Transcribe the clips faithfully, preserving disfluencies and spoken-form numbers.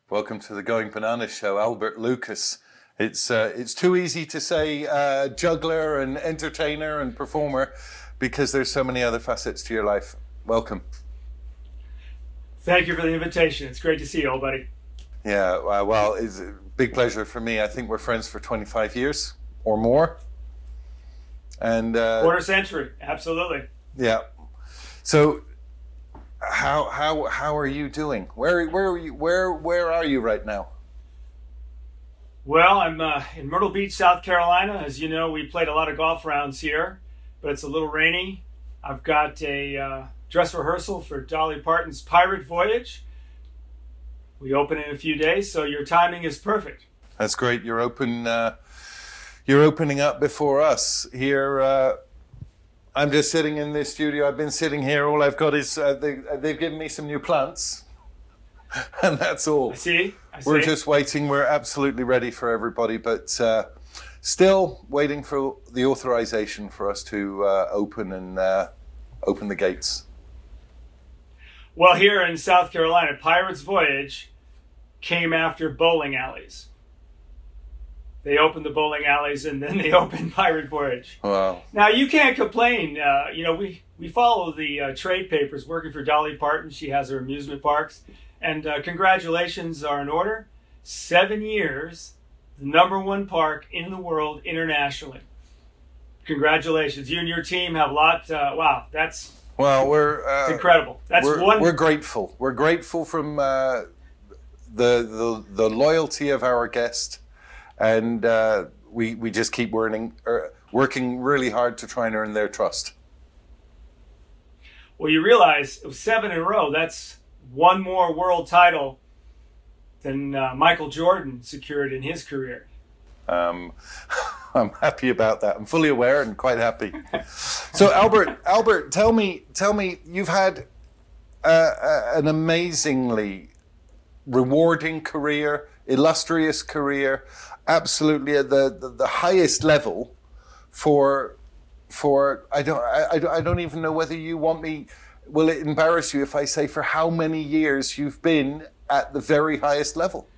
Welcome to the Going Bananas show, Albert Lucas. It's uh, it's too easy to say uh, juggler and entertainer and performer because there's so many other facets to your life. Welcome. Thank you for the invitation. It's great to see you, old buddy. Yeah, uh, well, it's a big pleasure for me. I think we're friends for twenty-five years or more. And uh, quarter century, absolutely. Yeah. So, how how how are you doing? Where where are you where where are you right now? Well, I'm uh, in Myrtle Beach, South Carolina. As you know, we played a lot of golf rounds here, but it's a little rainy. I've got a uh, dress rehearsal for Dolly Parton's Pirate Voyage. We open in a few days, so your timing is perfect. That's great. You're open. Uh, you're opening up before us here. Uh, I'm just sitting in this studio. I've been sitting here. All I've got is uh, they, they've given me some new plants, and that's all. I see. I see. We're just waiting. We're absolutely ready for everybody, but uh, still waiting for the authorization for us to uh, open and uh, open the gates. Well, here in South Carolina, Pirate's Voyage came after bowling alleys. They opened the bowling alleys and then they opened Pirate Voyage. Wow. Now, you can't complain. Uh, you know, we, we follow the uh, trade papers working for Dolly Parton. She has her amusement parks. And uh, congratulations are in order. Seven years, the number one park in the world internationally. Congratulations. You and your team have a lot. Uh, wow, that's well, we're uh, incredible. That's we're, one. We're grateful. We're grateful from uh, the, the the loyalty of our guest. And uh, we we just keep working, er, working really hard to try and earn their trust. Well, you realize it was seven in a row. That's one more world title than uh, Michael Jordan secured in his career. Um, I'm happy about that. I'm fully aware and quite happy. So, Albert, Albert, tell me, tell me, you've had uh, uh, an amazingly rewarding career, illustrious career. Absolutely at the, the, the highest level for for I don't I, I don't even know whether you want me will it embarrass you if I say for how many years you've been at the very highest level?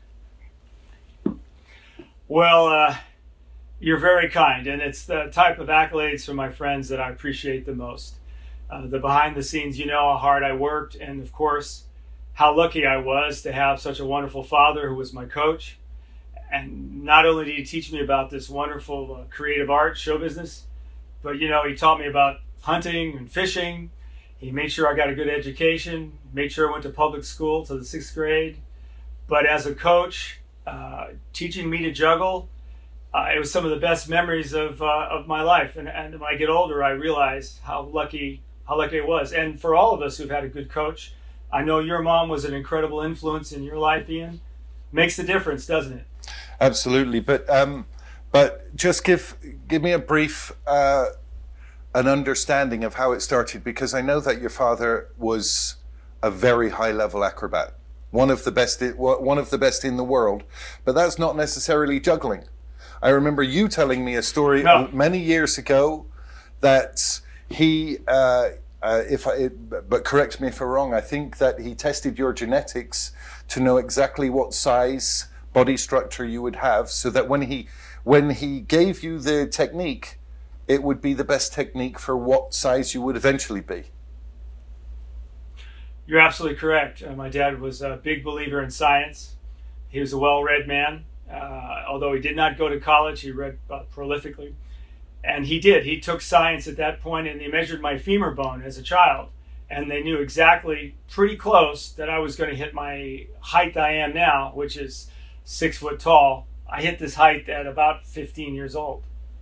Well, uh, you're very kind, and it's the type of accolades from my friends that I appreciate the most. Uh, the behind the scenes, you know how hard I worked, and of course how lucky I was to have such a wonderful father who was my coach. And not only did he teach me about this wonderful uh, creative art, show business, but, you know, he taught me about hunting and fishing. He made sure I got a good education, made sure I went to public school to the sixth grade. But as a coach, uh, teaching me to juggle, uh, it was some of the best memories of uh, of my life. And, and when I get older, I realize how lucky, how lucky I was. And for all of us who've had a good coach, I know your mom was an incredible influence in your life, Ian. Makes the difference, doesn't it? Absolutely, but um, but just give give me a brief uh, an understanding of how it started, because I know that your father was a very high level acrobat, one of the best one of the best in the world. But that's not necessarily juggling. I remember you telling me a story no. many years ago that he, uh, uh, if I, but correct me if I'm wrong. I think that he tested your genetics to know exactly what size body structure you would have, so that when he when he gave you the technique, it would be the best technique for what size you would eventually be. You're absolutely correct. Uh, my dad was a big believer in science. He was a well-read man. Uh, although he did not go to college, he read uh, prolifically. And he did. He took science at that point, and they measured my femur bone as a child. And they knew exactly, pretty close, that I was going to hit my height I am now, which is six foot tall. I hit this height at about fifteen years old.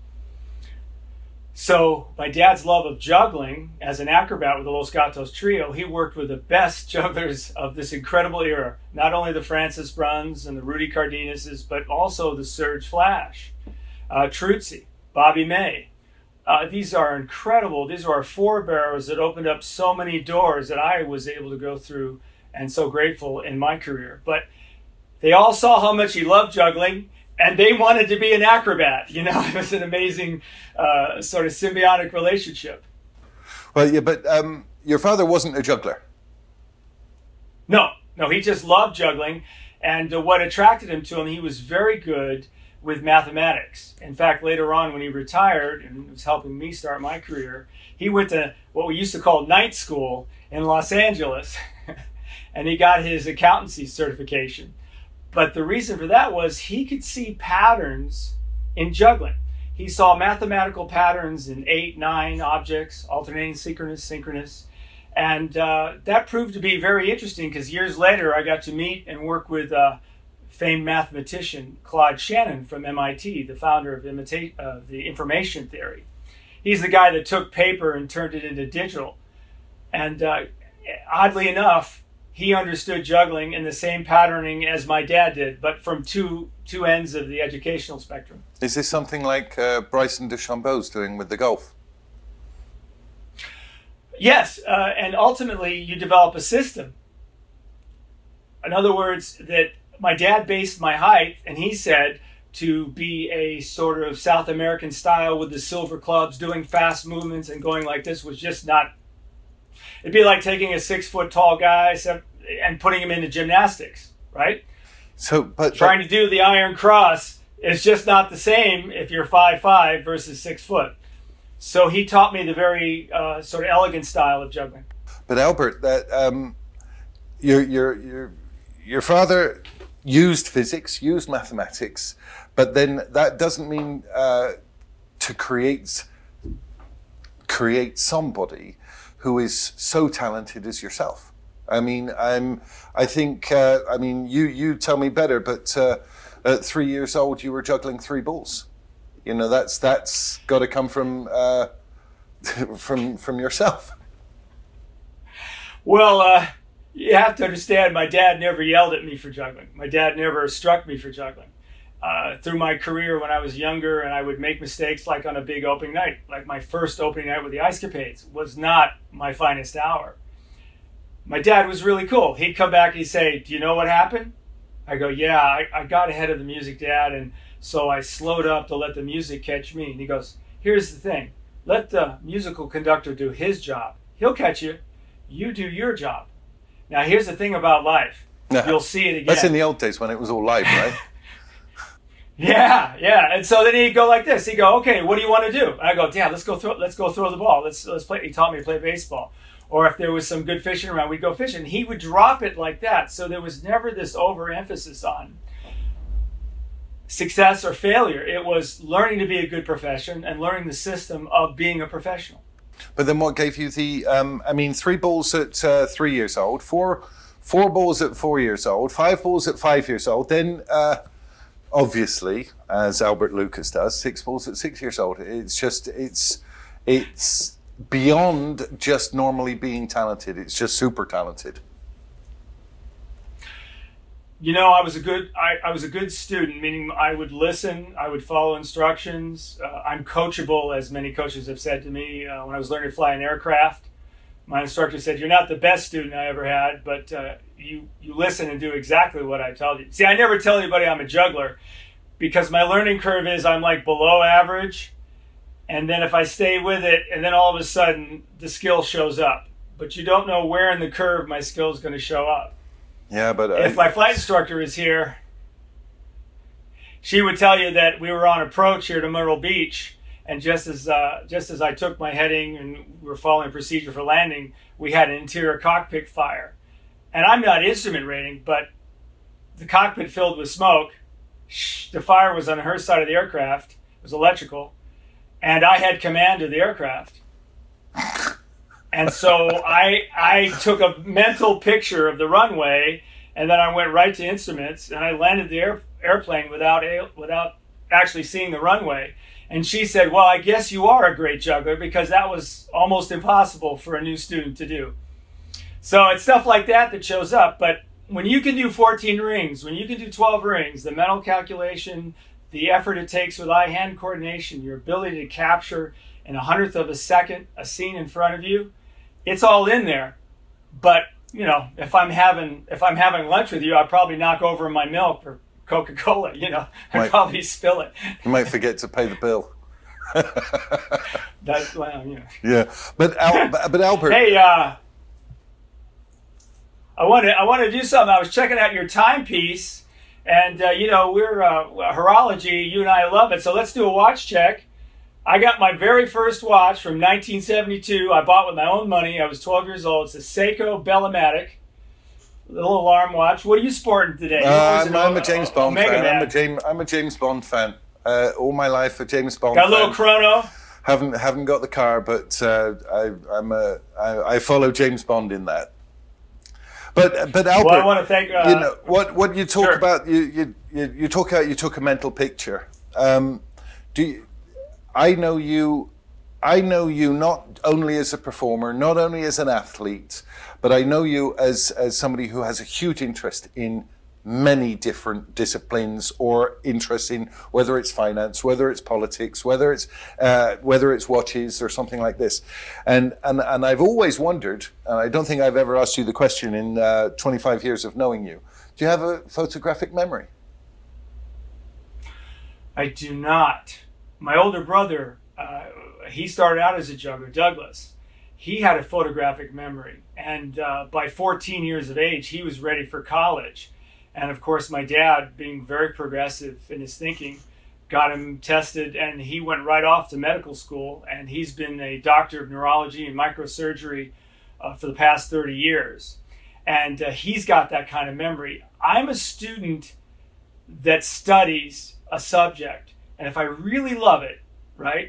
So my dad's love of juggling, as an acrobat with the Los Gatos Trio, he worked with the best jugglers of this incredible era. Not only the Francis Bruns and the Rudy Cardenases, but also the Serge Flash, uh, Truzzi, Bobby May. Uh, these are incredible. These are our forebearers that opened up so many doors that I was able to go through, and so grateful in my career. But they all saw how much he loved juggling, and they wanted to be an acrobat. You know, it was an amazing uh, sort of symbiotic relationship. Well, yeah, but um, your father wasn't a juggler. No, no, he just loved juggling. And uh, what attracted him to him, he was very good with mathematics. In fact, later on when he retired and was helping me start my career, he went to what we used to call night school in Los Angeles, and he got his accountancy certification. But the reason for that was he could see patterns in juggling. He saw mathematical patterns in eight, nine objects, alternating synchronous, synchronous. And uh, that proved to be very interesting because years later I got to meet and work with uh, famed mathematician Claude Shannon from M I T, the founder of imita- uh, the information theory. He's the guy that took paper and turned it into digital. And uh, oddly enough, he understood juggling in the same patterning as my dad did, but from two two ends of the educational spectrum. Is this something like uh, Bryson DeChambeau's doing with the golf? Yes, uh, and ultimately you develop a system. In other words, that my dad based my height, and he said to be a sort of South American style with the silver clubs, doing fast movements and going like this was just not. It'd be like taking a six foot tall guy and putting him into gymnastics, right? So, but trying to do the Iron Cross is just not the same if you're five five versus six foot. So he taught me the very uh, sort of elegant style of juggling. But Albert, that um, your your your your father used physics, used mathematics, but then that doesn't mean uh, to create create somebody who is so talented as yourself. I mean, I'm. I think. Uh, I mean, you you tell me better. But uh, at three years old, you were juggling three balls. You know, that's that's got to come from uh, from from yourself. Well, uh, you have to understand. My dad never yelled at me for juggling. My dad never struck me for juggling. Uh, through my career, when I was younger, and I would make mistakes, like on a big opening night, like my first opening night with the Ice Capades was not my finest hour. My dad was really cool. He'd come back and he'd say, "Do you know what happened?" I go, "Yeah, I, I got ahead of the music, Dad, and so I slowed up to let the music catch me." And he goes, "Here's the thing. Let the musical conductor do his job. He'll catch you. You do your job." Now, here's the thing about life. No, you'll see it again. That's in the old days when it was all live, right? Yeah, yeah. And so then he'd go like this. He'd go, "Okay, what do you want to do?" And I go, "Dad, let's go throw let's go throw the ball. Let's let's play." He taught me to play baseball. Or if there was some good fishing around, we'd go fishing. He would drop it like that. So there was never this overemphasis on success or failure. It was learning to be a good profession and learning the system of being a professional. But then what gave you the, um, I mean, three balls at uh, three years old, four four balls at four years old, five balls at five years old, then uh, obviously, as Albert Lucas does, six balls at six years old. It's just, it's, it's beyond just normally being talented. It's just super talented. You know, I was a good I, I was a good student, meaning I would listen, I would follow instructions. Uh, I'm coachable, as many coaches have said to me. Uh, when I was learning to fly an aircraft, my instructor said, "You're not the best student I ever had, but uh, you, you listen and do exactly what I tell you." See, I never tell anybody I'm a juggler because my learning curve is I'm like below average. And then if I stay with it, and then all of a sudden the skill shows up. But you don't know where in the curve my skill is going to show up. Yeah, but... Uh, if my flight instructor is here, she would tell you that we were on approach here to Myrtle Beach, and just as uh, just as I took my heading and we were following procedure for landing, we had an interior cockpit fire. And I'm not instrument rating, but the cockpit filled with smoke. The fire was on her side of the aircraft. It was electrical. And I had command of the aircraft. And so I I took a mental picture of the runway, and then I went right to instruments, and I landed the air, airplane without without actually seeing the runway. And she said, "Well, I guess you are a great juggler, because that was almost impossible for a new student to do." So it's stuff like that that shows up. But when you can do fourteen rings, when you can do twelve rings, the mental calculation, the effort it takes with eye-hand coordination, your ability to capture in a hundredth of a second a scene in front of you, it's all in there. But, you know, if I'm having if I'm having lunch with you, I'll probably knock over my milk or Coca-Cola, you know. I'd might, probably spill it. You might forget to pay the bill. That's, well, you know. Yeah, but, Al, but Albert... Hey, uh... I want to I want to do something. I was checking out your timepiece, and uh, you know we're uh, horology. You and I love it. So let's do a watch check. I got my very first watch from nineteen seventy-two. I bought with my own money. I was twelve years old. It's a Seiko Bell-O-Matic, little alarm watch. What are you sporting today? Uh, I'm, I'm a James a, Bond a fan. Man. I'm a James I'm a James Bond fan. Uh, all my life, a James Bond. Got a fan. little chrono. Haven't haven't got the car, but uh, I, I'm a I, I follow James Bond in that. But but Albert, well, I want to thank uh, you know what what you talk sure. about. You, you you you talk out. You took a mental picture. Um, do you, I know you? I know you not only as a performer, not only as an athlete, but I know you as as somebody who has a huge interest in many different disciplines or interests in whether it's finance, whether it's politics, whether it's uh, whether it's watches or something like this. And and and I've always wondered, and I don't think I've ever asked you the question in uh, twenty-five years of knowing you. Do you have a photographic memory? I do not. My older brother, uh, he started out as a juggler, Douglas. He had a photographic memory, and uh, by fourteen years of age, he was ready for college. And of course, my dad, being very progressive in his thinking, got him tested, and he went right off to medical school. And he's been a doctor of neurology and microsurgery uh, for the past thirty years. And uh, he's got that kind of memory. I'm a student that studies a subject, and if I really love it, right,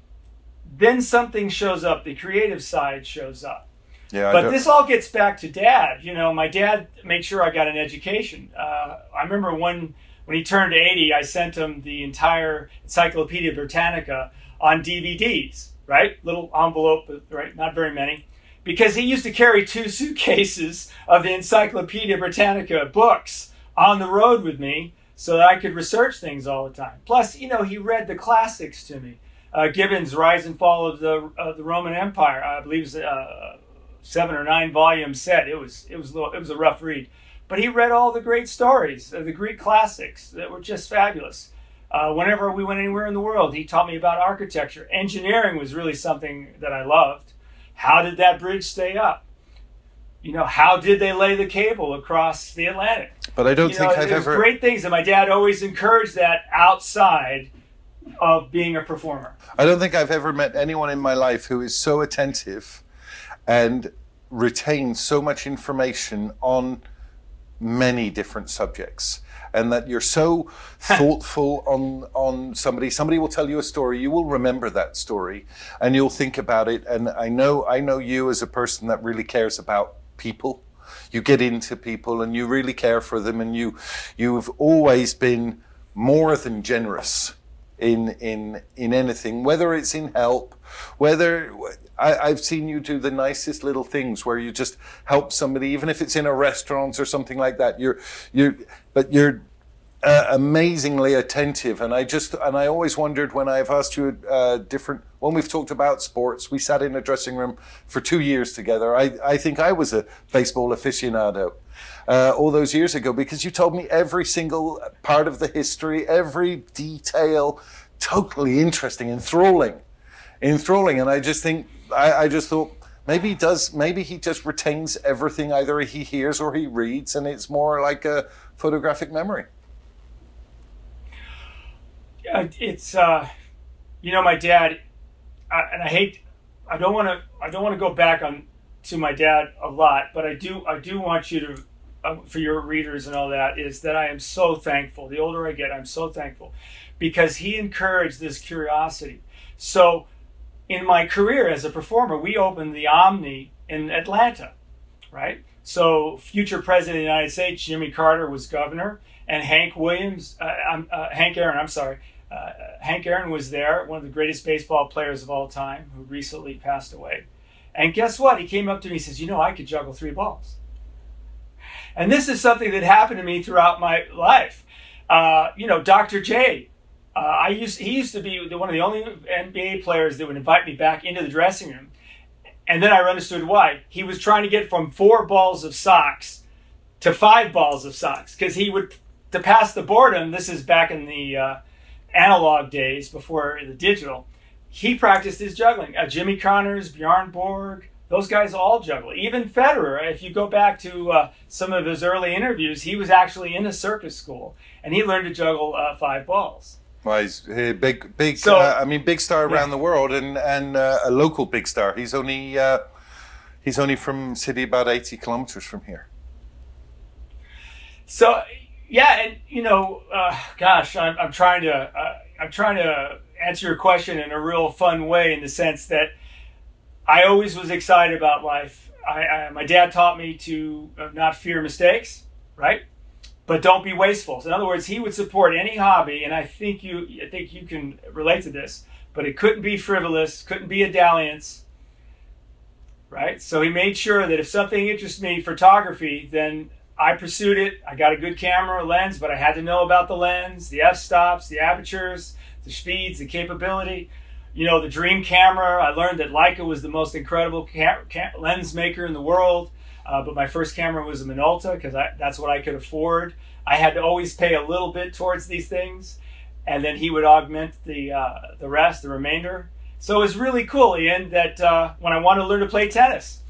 then something shows up. The creative side shows up. Yeah, but this all gets back to Dad. You know, my dad made sure I got an education. Uh, I remember when when he turned eighty, I sent him the entire Encyclopedia Britannica on D V Ds, right? Little envelope, right? Not very many. Because he used to carry two suitcases of the Encyclopedia Britannica books on the road with me so that I could research things all the time. Plus, you know, he read the classics to me. Uh, Gibbon's Rise and Fall of the of the Roman Empire, I believe it's uh, seven or nine volume set. It was it was a little, it was a rough read, but he read all the great stories, uh, the Greek classics that were just fabulous. Uh, whenever we went anywhere in the world, he taught me about architecture. Engineering was really something that I loved. How did that bridge stay up? You know, how did they lay the cable across the Atlantic? But I don't you think know, I've ever great things, and my dad always encouraged that outside of being a performer. I don't think I've ever met anyone in my life who is so attentive and retains so much information on many different subjects, and that you're so thoughtful on on somebody. Somebody will tell you a story, you will remember that story, and you'll think about it. And I know I know you as a person that really cares about people. You get into people and you really care for them, and you you've always been more than generous in in in anything, whether it's in help, whether I, I've seen you do the nicest little things where you just help somebody, even if it's in a restaurant or something like that. You're you're but you're uh, amazingly attentive, and I just and I always wondered when I've asked you uh, different when we've talked about sports. We sat in a dressing room for two years together. I I think I was a baseball aficionado. Uh, all those years ago, because you told me every single part of the history, every detail, totally interesting, enthralling, enthralling. And I just think, I, I just thought, maybe he does, maybe he just retains everything either he hears or he reads, and it's more like a photographic memory. Yeah, it's, uh, you know, my dad, uh, and I hate, I don't want to, I don't want to go back on to my dad a lot, but I do, I do want you to, Uh, for your readers and all that, is that I am so thankful. The older I get, I'm so thankful because he encouraged this curiosity. So in my career as a performer, we opened the Omni in Atlanta, right? So future president of the United States, Jimmy Carter, was governor, and Hank Williams, uh, uh, Hank Aaron, I'm sorry, uh, Hank Aaron was there, one of the greatest baseball players of all time, who recently passed away. And guess what? He came up to me and says, you know, I could juggle three balls. And this is something that happened to me throughout my life. Uh, you know, Doctor J, uh, I used he used to be one of the only N B A players that would invite me back into the dressing room. And then I understood why. He was trying to get from four balls of socks to five balls of socks, because he would, to pass the boredom, this is back in the uh, analog days before the digital, he practiced his juggling. Uh, Jimmy Connors, Bjorn Borg, Those guys all juggle. Even Federer, if you go back to uh, some of his early interviews, he was actually in a circus school, and he learned to juggle uh, five balls. Well, he's a big, big. So, uh, I mean, big star around yeah. the world, and and uh, a local big star. He's only uh, he's only from city about eighty kilometers from here. So, yeah, and you know, uh, gosh, I'm, I'm trying to uh, I'm trying to answer your question in a real fun way, in the sense that I always was excited about life. I, I my dad taught me to not fear mistakes, right? But don't be wasteful. So in other words, he would support any hobby, and I think you I think you can relate to this, but it couldn't be frivolous, couldn't be a dalliance, right? So he made sure that if something interests me, photography, then I pursued it. I got a good camera, lens, but I had to know about the lens, the f-stops, the apertures, the speeds, the capability. You know, the dream camera, I learned that Leica was the most incredible cam- cam- lens maker in the world. Uh, but my first camera was a Minolta, because that's what I could afford. I had to always pay a little bit towards these things, and then he would augment the uh, the rest, the remainder. So it was really cool, Ian, that uh, when I wanted to learn to play tennis,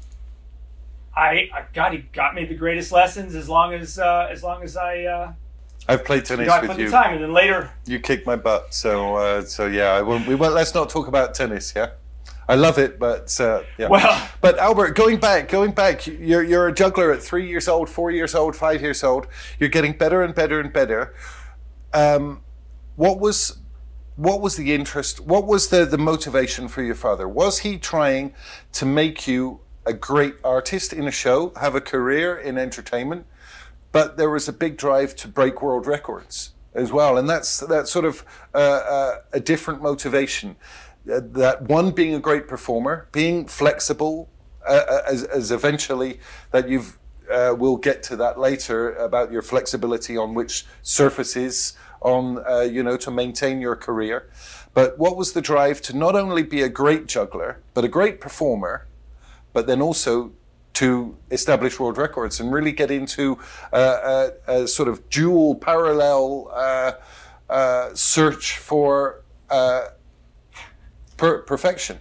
I, I God, he got me the greatest lessons as long as uh, as long as I. Uh, I've played tennis got with the you. Time, and then later You kicked my butt, so uh, so yeah. I won't, we won't. Let's not talk about tennis. Yeah. I love it, but uh, yeah. Well, but Albert, going back, going back, you're you're a juggler at three years old, four years old, five years old. You're getting better and better and better. Um, what was what was the interest? What was the the motivation for your father? Was he trying to make you a great artist in a show, have a career in entertainment? But there was a big drive to break world records as well, and that's that's sort of uh, uh, a different motivation. Uh, that one, being a great performer, being flexible, uh, as, as eventually that you've uh, we'll get to that later about your flexibility on which surfaces on uh, you know to maintain your career. But what was the drive to not only be a great juggler but a great performer, but then also to establish world records and really get into uh, a, a sort of dual parallel uh, uh, search for uh, Per- perfection.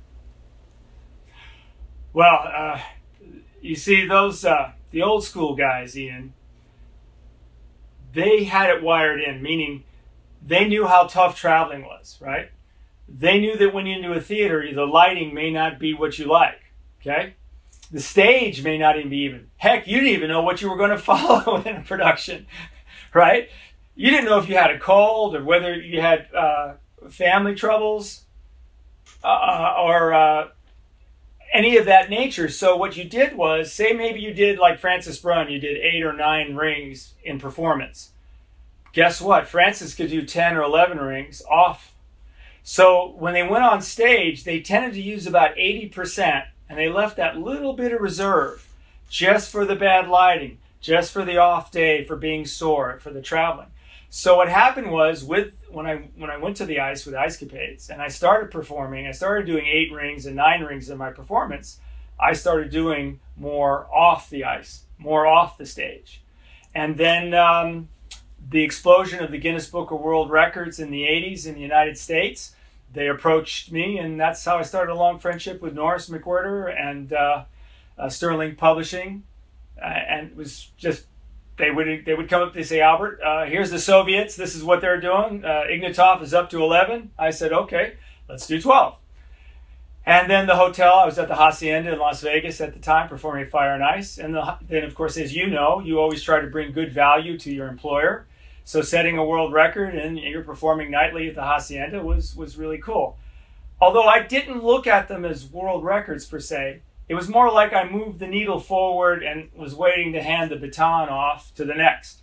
Well, uh, you see, those uh, the old school guys, Ian, they had it wired in, meaning they knew how tough traveling was, right? They knew that when you're into a theater, the lighting may not be what you like, okay? The stage may not even be even. Heck, you didn't even know what you were going to follow in a production, right? You didn't know if you had a cold or whether you had uh, family troubles. Uh, or uh, any of that nature. So what you did was, say maybe you did like Francis Brunn, you did eight or nine rings in performance. Guess what? Francis could do ten or eleven rings off. So when they went on stage, they tended to use about eighty percent, and they left that little bit of reserve just for the bad lighting, just for the off day, for being sore, for the traveling. So what happened was, with when I when I went to the ice with Ice Capades and I started performing, I started doing eight rings and nine rings in my performance. I started doing more off the ice, more off the stage. And then um, the explosion of the Guinness Book of World Records in the eighties in the United States, they approached me, and that's how I started a long friendship with Norris McWhirter and uh, uh, Sterling Publishing. Uh, and it was just They would they would come up, they say, Albert, uh, here's the Soviets. This is what they're doing. Uh, Ignatov is up to eleven. I said, okay, let's do twelve. And then the hotel, I was at the Hacienda in Las Vegas at the time, performing Fire and Ice. And the, then, of course, as you know, you always try to bring good value to your employer. So setting a world record and you're performing nightly at the Hacienda was, was really cool. Although I didn't look at them as world records per se. It was more like I moved the needle forward and was waiting to hand the baton off to the next.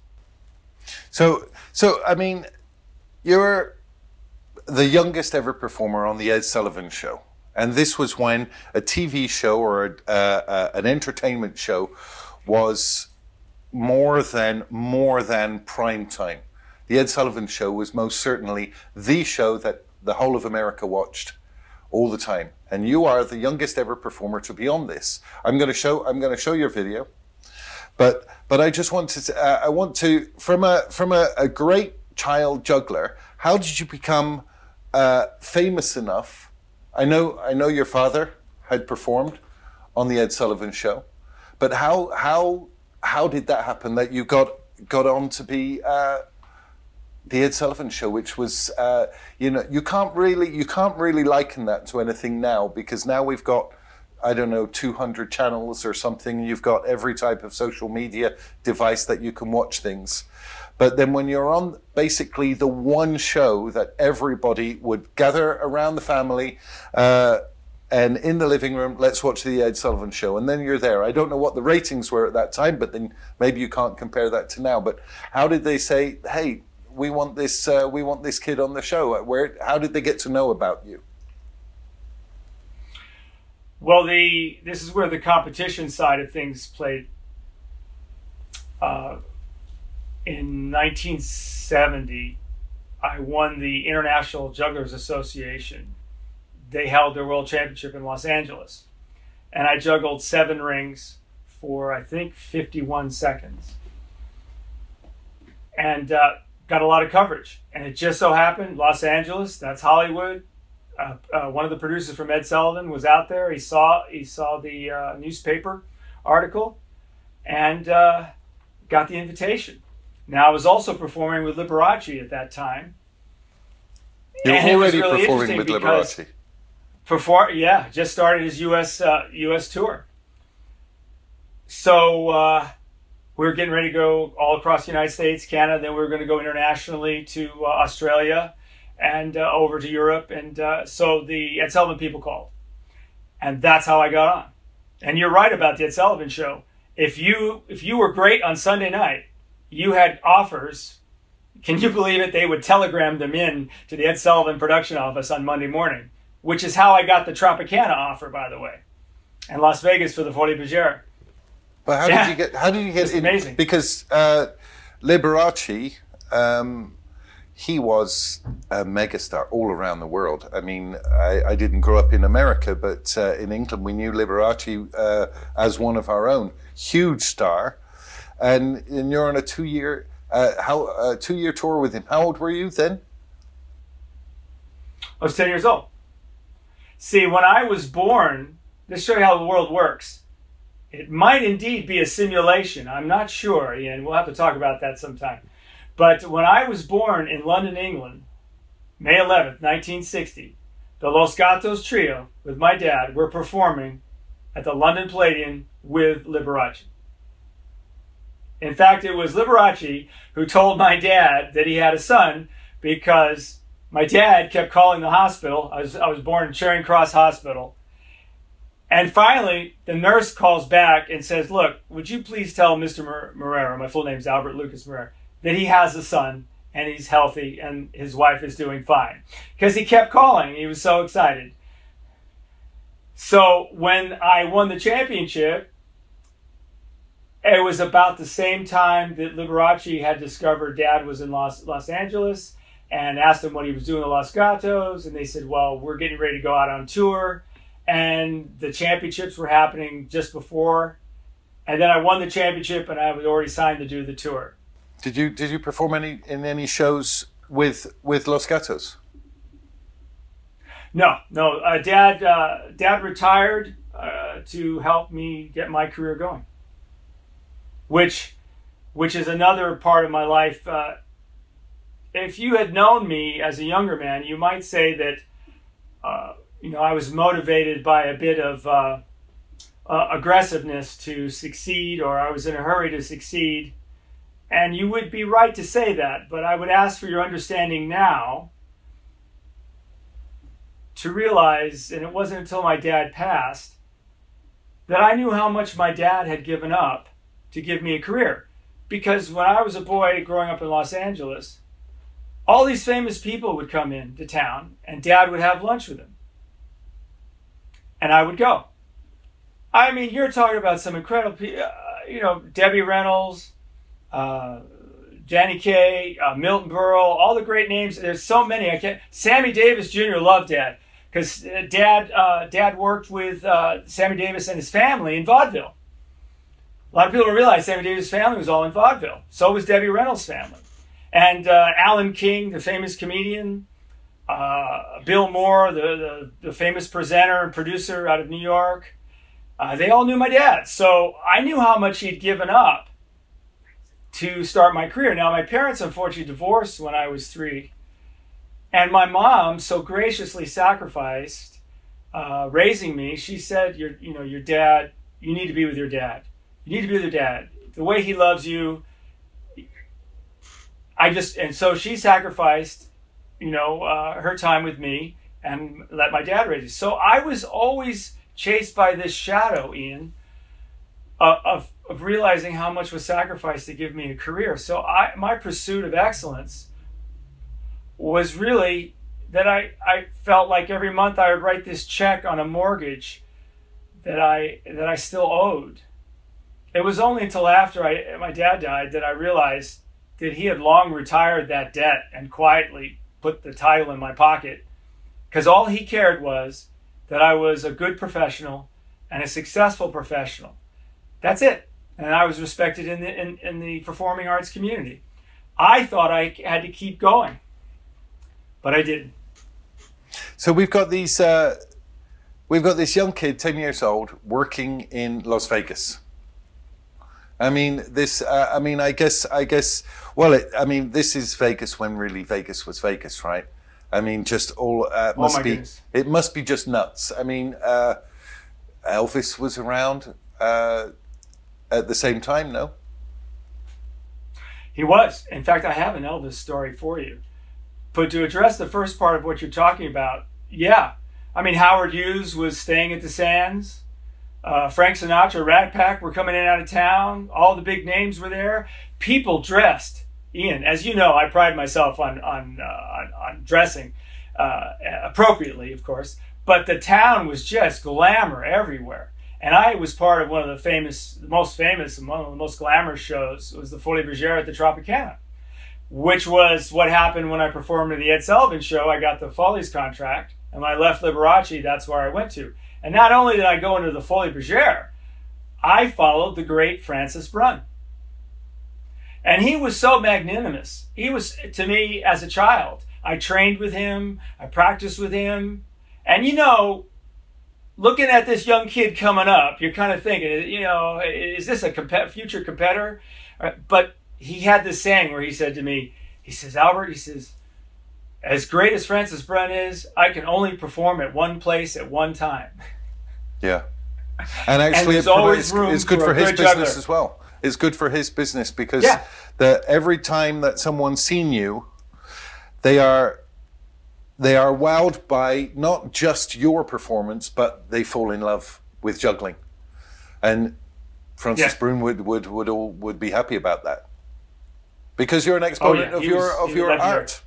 So, so I mean, you're the youngest ever performer on the Ed Sullivan Show. And this was when a T V show or a, uh, uh, an entertainment show was more than, more than prime time. The Ed Sullivan Show was most certainly the show that the whole of America watched all the time. And you are the youngest ever performer to be on this. I'm going to show. I'm going to show your video, but but I just wanted to. Uh, I want to from a from a, a great child juggler. How did you become uh, famous enough? I know. I know your father had performed on the Ed Sullivan Show. But how how how did that happen that you got got on to be uh, the Ed Sullivan Show, which was uh, you know you can't really you can't really liken that to anything now, because now we've got, I don't know, two hundred channels or something. You've got every type of social media device that you can watch things. But then when you're on basically the one show that everybody would gather around the family uh, and in the living room, let's watch the Ed Sullivan Show. And then you're there. I don't know what the ratings were at that time, but then maybe you can't compare that to now. But how did they say, hey, we want this, uh, we want this kid on the show? Where, how did they get to know about you? Well, the this is where the competition side of things played. Uh, in nineteen seventy, I won the International Jugglers Association. They held their world championship in Los Angeles. And I juggled seven rings for, I think, fifty-one seconds. And uh, got a lot of coverage. And it just so happened, Los Angeles, that's Hollywood. Uh, uh, one of the producers from Ed Sullivan was out there. He saw he saw the uh, newspaper article and uh, got the invitation. Now, I was also performing with Liberace at that time. You were and already really performing with Liberace. Perform, yeah, just started his U S uh, U S tour. So uh, we were getting ready to go all across the United States, Canada. Then we were going to go internationally to uh, Australia and uh, over to Europe. And uh, so the Ed Sullivan people called. And that's how I got on. And you're right about the Ed Sullivan Show. If you if you were great on Sunday night, you had offers. Can you believe it? They would telegram them in to the Ed Sullivan production office on Monday morning, which is how I got the Tropicana offer, by the way, and Las Vegas for the Folies Bergère. But how yeah. did you get? How did you get it's in? Amazing. Because uh, Liberace, um, he was a megastar all around the world. I mean, I, I didn't grow up in America, but uh, in England we knew Liberace uh, as one of our own, huge star. And, and you're on a two-year uh, how uh, two-year tour with him. How old were you then? I was ten years old. See, when I was born, to show you how the world works, it might indeed be a simulation. I'm not sure, and we'll have to talk about that sometime. But when I was born in London, England, May eleventh, nineteen sixty, the Los Gatos Trio with my dad were performing at the London Palladium with Liberace. In fact, it was Liberace who told my dad that he had a son, because my dad kept calling the hospital. I was, I was born in Charing Cross Hospital. And finally, the nurse calls back and says, look, would you please tell Mister Marrero, my full name is Albert Lucas Marrero, that he has a son and he's healthy and his wife is doing fine. Because he kept calling. He was so excited. So when I won the championship, it was about the same time that Liberace had discovered Dad was in Los, Los Angeles and asked him what he was doing at Los Gatos. And they said, well, we're getting ready to go out on tour. And the championships were happening just before. And then I won the championship and I was already signed to do the tour. Did you did you perform any in any shows with with Los Gatos? No, no. Uh, Dad uh, Dad retired uh, to help me get my career going. Which, which is another part of my life. Uh, if you had known me as a younger man, you might say that, uh, you know, I was motivated by a bit of uh, uh, aggressiveness to succeed, or I was in a hurry to succeed. And you would be right to say that, but I would ask for your understanding now to realize, and it wasn't until my dad passed, that I knew how much my dad had given up to give me a career. Because when I was a boy growing up in Los Angeles, all these famous people would come in to town and Dad would have lunch with them. And I would go. I mean, you're talking about some incredible people, uh, you know, Debbie Reynolds, uh, Danny Kaye, uh, Milton Berle, all the great names. There's so many. I can't. Sammy Davis Junior loved Dad because Dad, uh, Dad worked with uh, Sammy Davis and his family in vaudeville. A lot of people don't realize Sammy Davis' family was all in vaudeville. So was Debbie Reynolds' family. And uh, Alan King, the famous comedian, uh, Bill Moore, the, the, the famous presenter and producer out of New York, uh, they all knew my dad. So I knew how much he'd given up to start my career. Now, my parents unfortunately divorced when I was three. And my mom so graciously sacrificed uh, raising me. She said, "Your, you know, your dad, you need to be with your dad. You need to be with your dad. The way he loves you." I just, and so she sacrificed, you know, uh, her time with me and let my dad raise me. So I was always chased by this shadow, Ian, uh, of of realizing how much was sacrificed to give me a career. So I, my pursuit of excellence was really that I, I felt like every month I would write this check on a mortgage that I that I still owed. It was only until after I, my dad died that I realized that he had long retired that debt and quietly put the title in my pocket, because all he cared was that I was a good professional and a successful professional. That's it. And I was respected in the in, in the performing arts community. I thought I had to keep going, but I didn't. So we've got these, uh, we've got this young kid, ten years old, working in Las Vegas. I mean, this. Uh, I mean, I guess. I guess. Well, it, I mean, this is Vegas when really Vegas was Vegas, right? I mean, just all uh, must oh my be. Goodness. It must be just nuts. I mean, uh, Elvis was around uh, at the same time, no? He was. In fact, I have an Elvis story for you. But to address the first part of what you're talking about, yeah. I mean, Howard Hughes was staying at the Sands. Uh, Frank Sinatra, Rat Pack were coming in and out of town. All the big names were there. People dressed. Ian, as you know, I pride myself on on uh, on, on dressing uh, appropriately, of course. But the town was just glamour everywhere. And I was part of one of the famous, the most famous, and one of the most glamorous shows was the Folies Bergère at the Tropicana, which was what happened when I performed at the Ed Sullivan Show. I got the Follies contract, and when I left Liberace, that's where I went to. And not only did I go into the Folies Bergère, I followed the great Francis Brunn. And he was so magnanimous. He was, to me, as a child. I trained with him. I practiced with him. And, you know, looking at this young kid coming up, you're kind of thinking, you know, is this a comp- future competitor? But he had this saying where he said to me, he says, Albert, he says, as great as Francis Brunn is, I can only perform at one place at one time. Yeah. And actually, and it provides, it's good for, for his business juggler. as well. It's good for his business because yeah. the, every time that someone's seen you, they are they are wowed by not just your performance, but they fall in love with juggling. And Francis yeah. Brunn would would would all would be happy about that because you're an exponent oh, yeah. of he your was, of your art.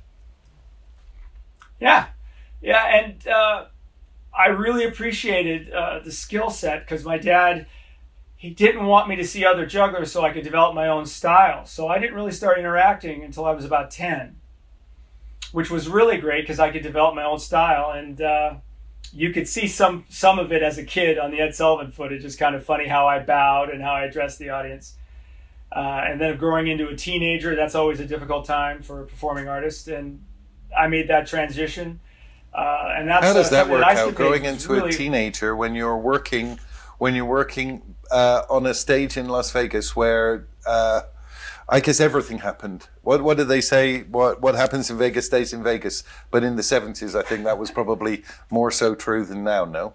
Yeah, yeah, and uh, I really appreciated uh, the skill set because my dad, he didn't want me to see other jugglers so I could develop my own style. So I didn't really start interacting until I was about ten, which was really great because I could develop my own style. And uh, you could see some some of it as a kid on the Ed Sullivan footage. It's kind of funny how I bowed and how I addressed the audience. Uh, and then growing into a teenager, that's always a difficult time for a performing artist. And I made that transition. Uh, and that's how does uh, that work that out? Growing into really... a teenager when you're working, when you're working uh, on a stage in Las Vegas, where uh, I guess everything happened. What what did they say? What what happens in Vegas stays in Vegas. But in the seventies, I think that was probably more so true than now. No.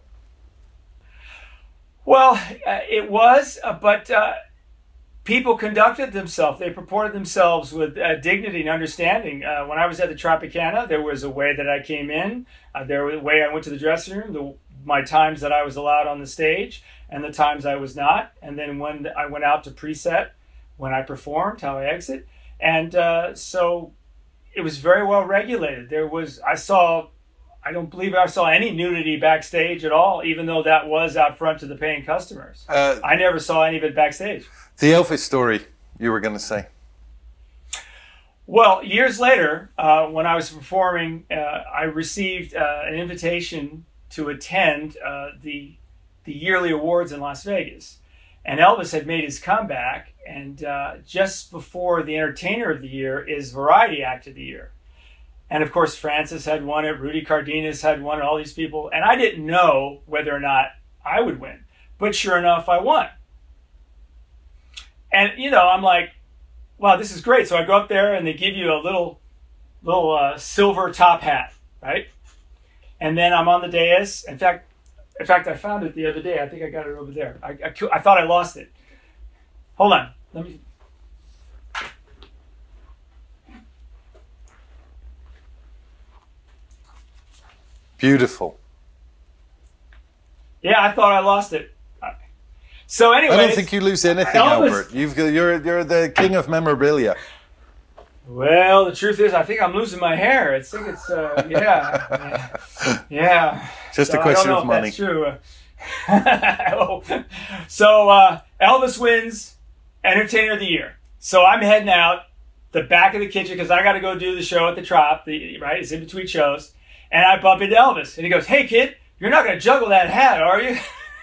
Well, uh, it was, uh, but. Uh, People conducted themselves. They purported themselves with uh, dignity and understanding. Uh, when I was at the Tropicana, there was a way that I came in. Uh, there was a way I went to the dressing room, the, my times that I was allowed on the stage, and the times I was not. And then when I went out to preset, when I performed, how I exit. And uh, so it was very well regulated. There was, I saw, I don't believe I saw any nudity backstage at all, even though that was out front to the paying customers. Uh, I never saw any of it backstage. The Elvis story, you were going to say. Well, years later, uh, when I was performing, uh, I received uh, an invitation to attend uh, the the yearly awards in Las Vegas. And Elvis had made his comeback, and uh, just before the Entertainer of the Year is Variety Act of the Year. And of course, Francis had won it, Rudy Cardenas had won it, all these people. And I didn't know whether or not I would win. But sure enough, I won. And, you know, I'm like, wow, this is great. So I go up there and they give you a little, little uh, silver top hat, right? And then I'm on the dais. In fact, in fact, I found it the other day. I think I got it over there. I, I, I thought I lost it. Hold on. Let me. Beautiful. Yeah, I thought I lost it. So anyway, I don't think you lose anything, Elvis, Albert. You've you're you're the king of memorabilia. Well, the truth is, I think I'm losing my hair. I think it's uh, yeah, yeah. Just so a question I don't of know if money. That's true. oh. So uh, Elvis wins Entertainer of the Year. So I'm heading out the back of the kitchen because I got to go do the show at the Trop. The right, it's in between shows, and I bump into Elvis, and he goes, "Hey, kid, you're not going to juggle that hat, are you?"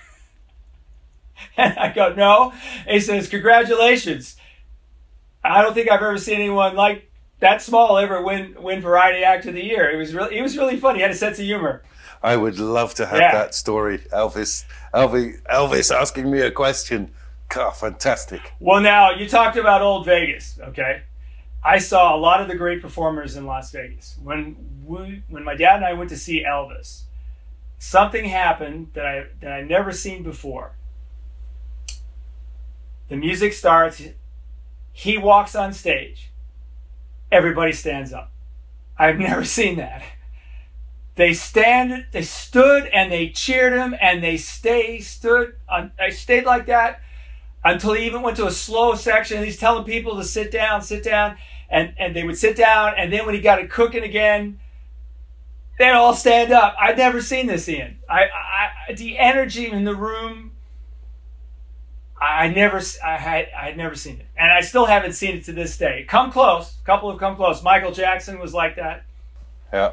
And I go, no. And he says, congratulations. I don't think I've ever seen anyone like that small ever win win Variety Act of the Year. It was really, it was really funny. He had a sense of humor. I would love to have yeah. that story. Elvis, Elvis, Elvis asking me a question. God, fantastic. Well, now, you talked about old Vegas, okay? I saw a lot of the great performers in Las Vegas. When we, when my dad and I went to see Elvis, something happened that I that I never seen before. The music starts, he walks on stage, everybody stands up. I've never seen that. They stand, they stood and they cheered him and they stay stood, on, I stayed like that until he even went to a slow section and he's telling people to sit down, sit down, and, and they would sit down, and then when he got it cooking again, they'd all stand up. I'd never seen this, Ian. I, I, the energy in the room, I never, I had, I had never seen it, and I still haven't seen it to this day. Come close, a couple have come close. Michael Jackson was like that. Yeah.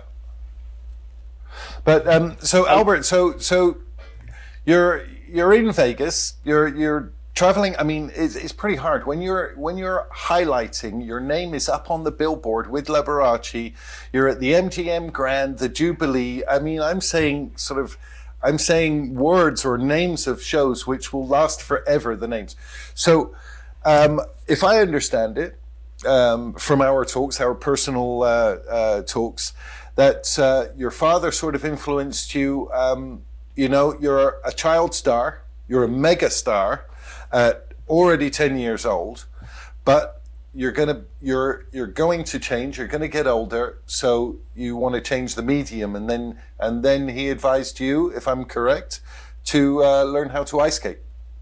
But um, so Albert, so so you're you're in Vegas. You're you're traveling. I mean, it's, it's pretty hard when you're when you're highlighting. Your name is up on the billboard with Liberace. You're at the M G M Grand, the Jubilee. I mean, I'm saying sort of. I'm saying words or names of shows which will last forever, the names. So um, if I understand it um, from our talks, our personal uh, uh, talks, that uh, your father sort of influenced you. Um, you know, you're a child star, you're a mega star at already ten years old, but you're gonna you're you're going to change. You're going to get older, so you want to change the medium, and then and then he advised you, if I'm correct, to uh, learn how to ice skate.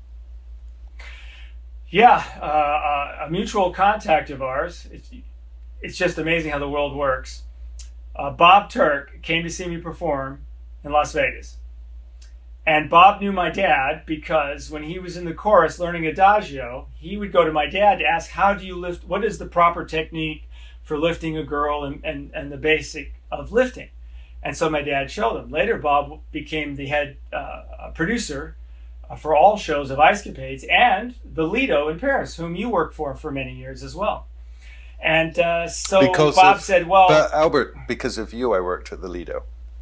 Yeah, uh, a mutual contact of ours. It's, it's just amazing how the world works. Uh, Bob Turk came to see me perform in Las Vegas. And Bob knew my dad because when he was in the chorus learning Adagio, he would go to my dad to ask, how do you lift, what is the proper technique for lifting a girl and, and, and the basic of lifting? And so my dad showed him. Later, Bob became the head uh, producer uh, for all shows of Ice Capades and the Lido in Paris, whom you worked for for many years as well. And uh, so because Bob of, said, well... But Albert, because of you, I worked at the Lido.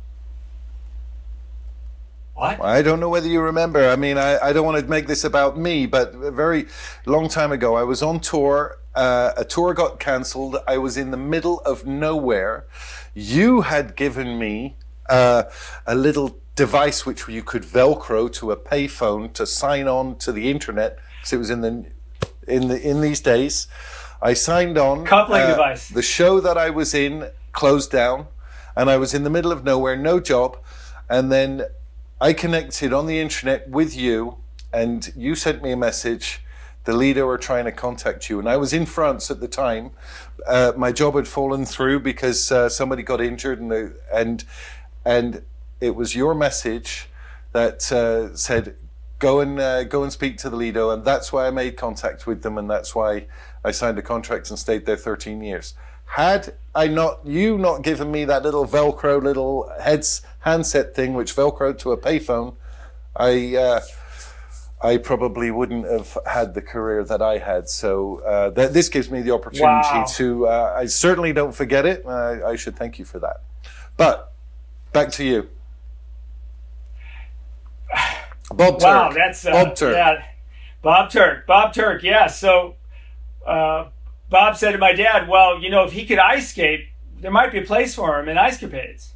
What? I don't know whether you remember. I mean, I, I don't want to make this about me, but a very long time ago, I was on tour. Uh, a tour got cancelled. I was in the middle of nowhere. You had given me uh, a little device which you could Velcro to a payphone to sign on to the internet, because it was in the in the in these days. I signed on. Coupling uh, device. The show that I was in closed down, and I was in the middle of nowhere, no job, and then I connected on the internet with you, and you sent me a message. The Lido were trying to contact you, and I was in France at the time. Uh, my job had fallen through because uh, somebody got injured, and the, and and it was your message that uh, said, "Go and uh, go and speak to the Lido," and that's why I made contact with them, and that's why I signed a contract and stayed there thirteen years. Had I not, you not given me that little Velcro, little heads handset thing which Velcroed to a payphone, I uh, I probably wouldn't have had the career that I had. So uh, th- this gives me the opportunity Wow. to. Uh, I certainly don't forget it. Uh, I should thank you for that. But back to you. Bob Turk. Wow, that's uh, Bob Turk. Yeah, Bob Turk. Bob Turk. Yeah. So uh, Bob said to my dad, "Well, you know, if he could ice skate, there might be a place for him in Ice Capades."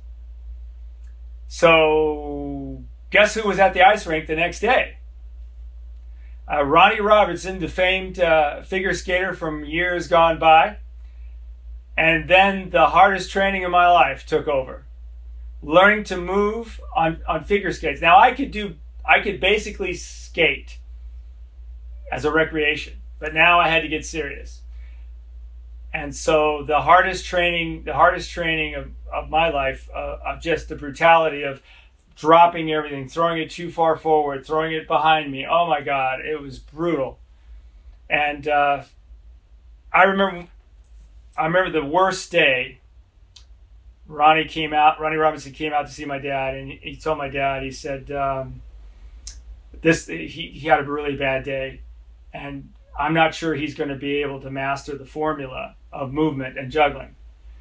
So guess who was at the ice rink the next day? Uh, Ronnie Robertson, the famed uh, figure skater from years gone by. And then the hardest training of my life took over. Learning to move on, on figure skates. Now I could do, I could basically skate as a recreation, but now I had to get serious. And so the hardest training, the hardest training of, of my life, uh, of just the brutality of dropping everything, throwing it too far forward, throwing it behind me. Oh my God, it was brutal. And uh, I remember, I remember the worst day. Ronnie came out. Ronnie Robinson came out to see my dad, and he told my dad. He said, um, "This he he had a really bad day, and I'm not sure he's going to be able to master the formula of movement and juggling."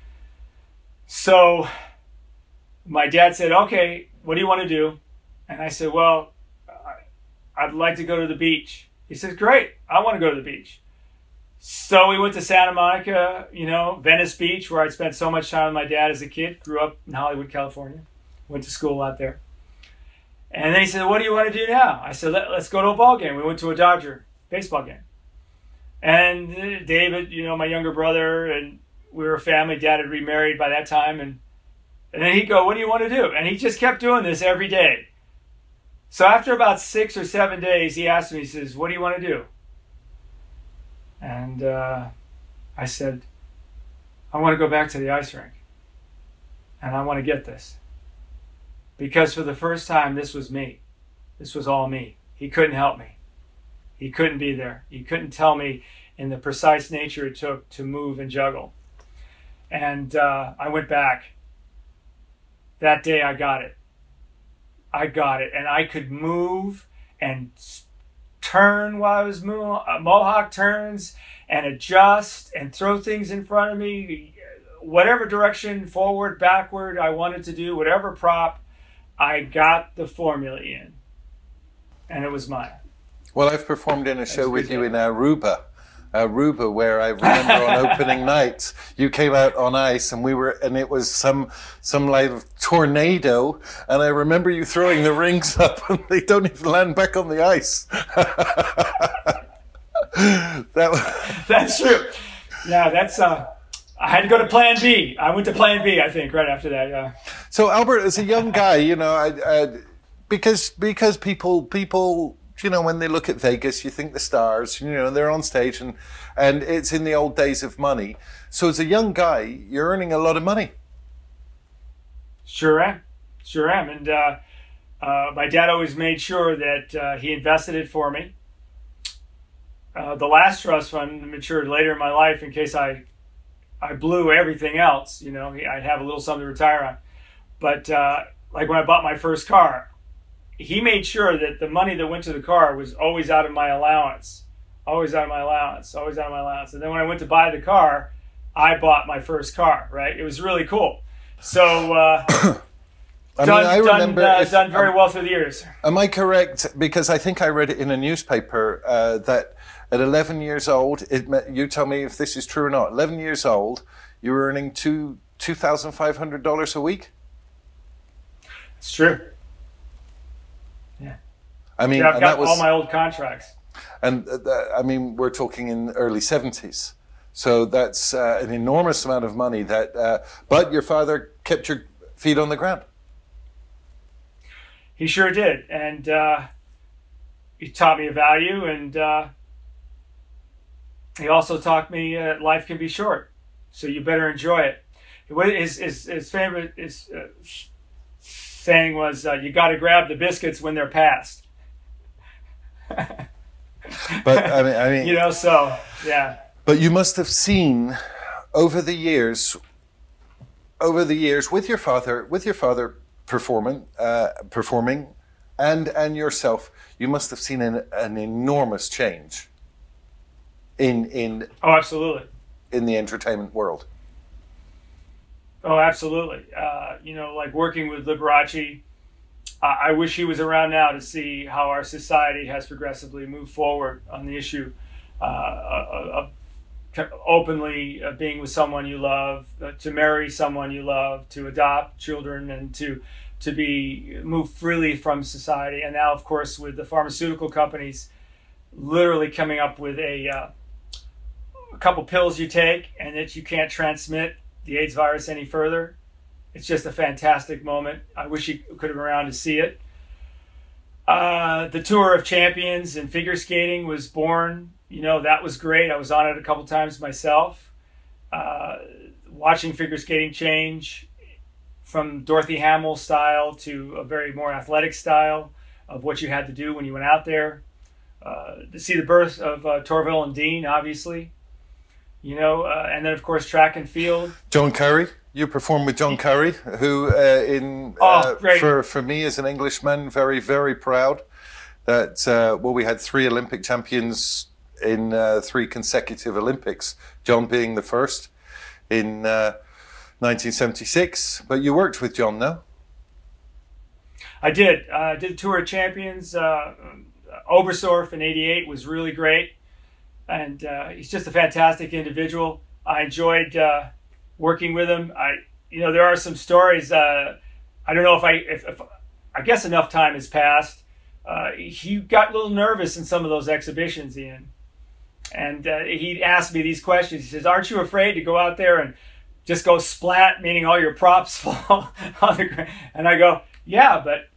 So my dad said, "Okay, what do you want to do?" And I said, "Well, I'd like to go to the beach." He says, "Great, I want to go to the beach." So we went to Santa Monica, you know, Venice Beach, where I'd spent so much time with my dad as a kid. Grew up in Hollywood, California. Went to school out there. And then he said, "What do you want to do now?" I said, Let, let's go to a ball game. We went to a Dodger baseball game. And uh, David, you know, my younger brother, and we were a family. Dad had remarried by that time. And, and then he'd go, "What do you want to do?" And he just kept doing this every day. So after about six or seven days, he asked me, he says, "What do you want to do?" And uh, I said, "I want to go back to the ice rink. And I want to get this." Because for the first time, this was me. This was all me. He couldn't help me. He couldn't be there. He couldn't tell me in the precise nature it took to move and juggle. And uh, I went back. That day I got it. I got it. And I could move and turn while I was mo- mohawk turns and adjust and throw things in front of me, whatever direction, forward, backward I wanted to do, whatever prop, I got the formula in, and it was mine. Well, I've performed in a show with you in Aruba, Aruba, where I remember on opening night you came out on ice, and we were, and it was some some like tornado, and I remember you throwing the rings up, and they don't even land back on the ice. that was... That's true. Yeah, that's. Uh, I had to go to Plan B. I went to Plan B, I think, right after that. Yeah. So Albert, as a young guy, you know, I, I, because because people people. You know, when they look at Vegas, you think the stars, you know, they're on stage, and, and it's in the old days of money. So as a young guy, you're earning a lot of money. Sure am. Sure am. And uh, uh, my dad always made sure that uh, he invested it for me. Uh, the last trust fund matured later in my life in case I I blew everything else. You know, I'd have a little something to retire on. But uh, like when I bought my first car, he made sure that the money that went to the car was always out of my allowance, always out of my allowance, always out of my allowance. And then when I went to buy the car, I bought my first car, right? It was really cool. So, uh, I done, mean, I remember done, uh, if, done very um, well through the years. Am I correct? Because I think I read it in a newspaper uh, that at eleven years old, it, you tell me if this is true or not, eleven years old, you were earning two two thousand five hundred dollars a week? It's true. Yeah. I mean, yeah, I've and got that was, all my old contracts. And uh, I mean, we're talking in early seventies. So that's uh, an enormous amount of money that, uh, but your father kept your feet on the ground. He sure did. And uh, he taught me a value, and uh, he also taught me uh, life can be short, so you better enjoy it. His, his, his favorite his, uh, saying was, uh, you got to grab the biscuits when they're passed. But I mean, I mean, you know, so yeah. But you must have seen over the years, over the years with your father, with your father performing, uh, performing, and and yourself, you must have seen an, an enormous change in in oh, absolutely, in the entertainment world. Oh, absolutely. Uh, you know, like working with Liberace, I, I wish he was around now to see how our society has progressively moved forward on the issue uh, of openly uh, being with someone you love, uh, to marry someone you love, to adopt children, and to to be move freely from society. And now, of course, with the pharmaceutical companies literally coming up with a, uh, a couple pills you take and that you can't transmit the AIDS virus any further. It's just a fantastic moment. I wish you could have been around to see it. Uh, the Tour of Champions in figure skating was born. You know, that was great. I was on it a couple times myself. Uh, watching figure skating change from Dorothy Hamill style to a very more athletic style of what you had to do when you went out there. Uh, to see the birth of uh, Torvill and Dean, obviously. You know, uh, and then, of course, track and field. John Curry. You performed with John Curry, who uh, in oh, uh, for, for me as an Englishman, very, very proud that, uh, well, we had three Olympic champions in uh, three consecutive Olympics, John being the first in uh, nineteen seventy-six. But you worked with John, no? I did. I uh, did Tour of Champions. Uh, Oberstdorf in eighty-eight was really great. And uh, he's just a fantastic individual. I enjoyed uh, working with him. I, you know, there are some stories. Uh, I don't know if I, if, if I guess enough time has passed. Uh, he got a little nervous in some of those exhibitions, Ian. And uh, he asked me these questions. He says, "Aren't you afraid to go out there and just go splat, meaning all your props fall on the ground?" And I go, "Yeah, but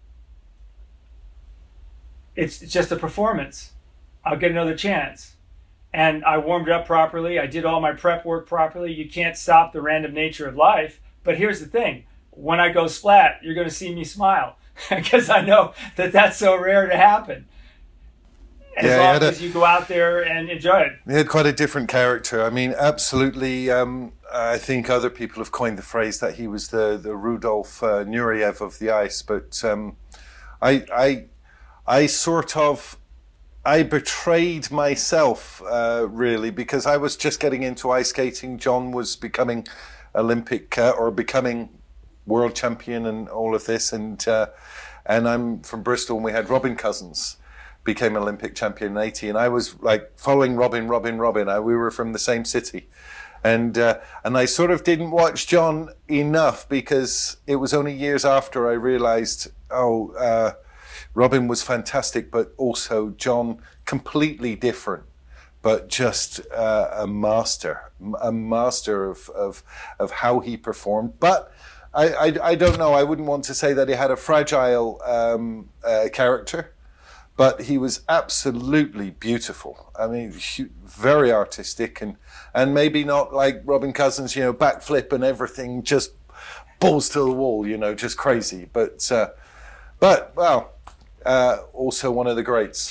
it's just a performance. I'll get another chance." And I warmed up properly. I did all my prep work properly. You can't stop the random nature of life. But here's the thing. When I go splat, you're going to see me smile because I know that that's so rare to happen. As yeah, long as a, you go out there and enjoy it. He had quite a different character. I mean, absolutely. Um, I think other people have coined the phrase that he was the, the Rudolf uh, Nureyev of the ice. But um, I, I, I sort of... I betrayed myself, uh, really, because I was just getting into ice skating. John was becoming Olympic uh, or becoming world champion and all of this. And uh, and I'm from Bristol, and we had Robin Cousins became Olympic champion in eighty. And I was like following Robin, Robin, Robin. I, we were from the same city. And uh, and I sort of didn't watch John enough because it was only years after I realized, oh, uh, Robin was fantastic, but also John completely different, but just uh, a master, a master of, of of how he performed. But I, I, I don't know, I wouldn't want to say that he had a fragile um, uh, character, but he was absolutely beautiful. I mean, very artistic and, and maybe not like Robin Cousins, you know, backflip and everything, just balls to the wall, you know, just crazy. But, uh, but well... Uh, also one of the greats.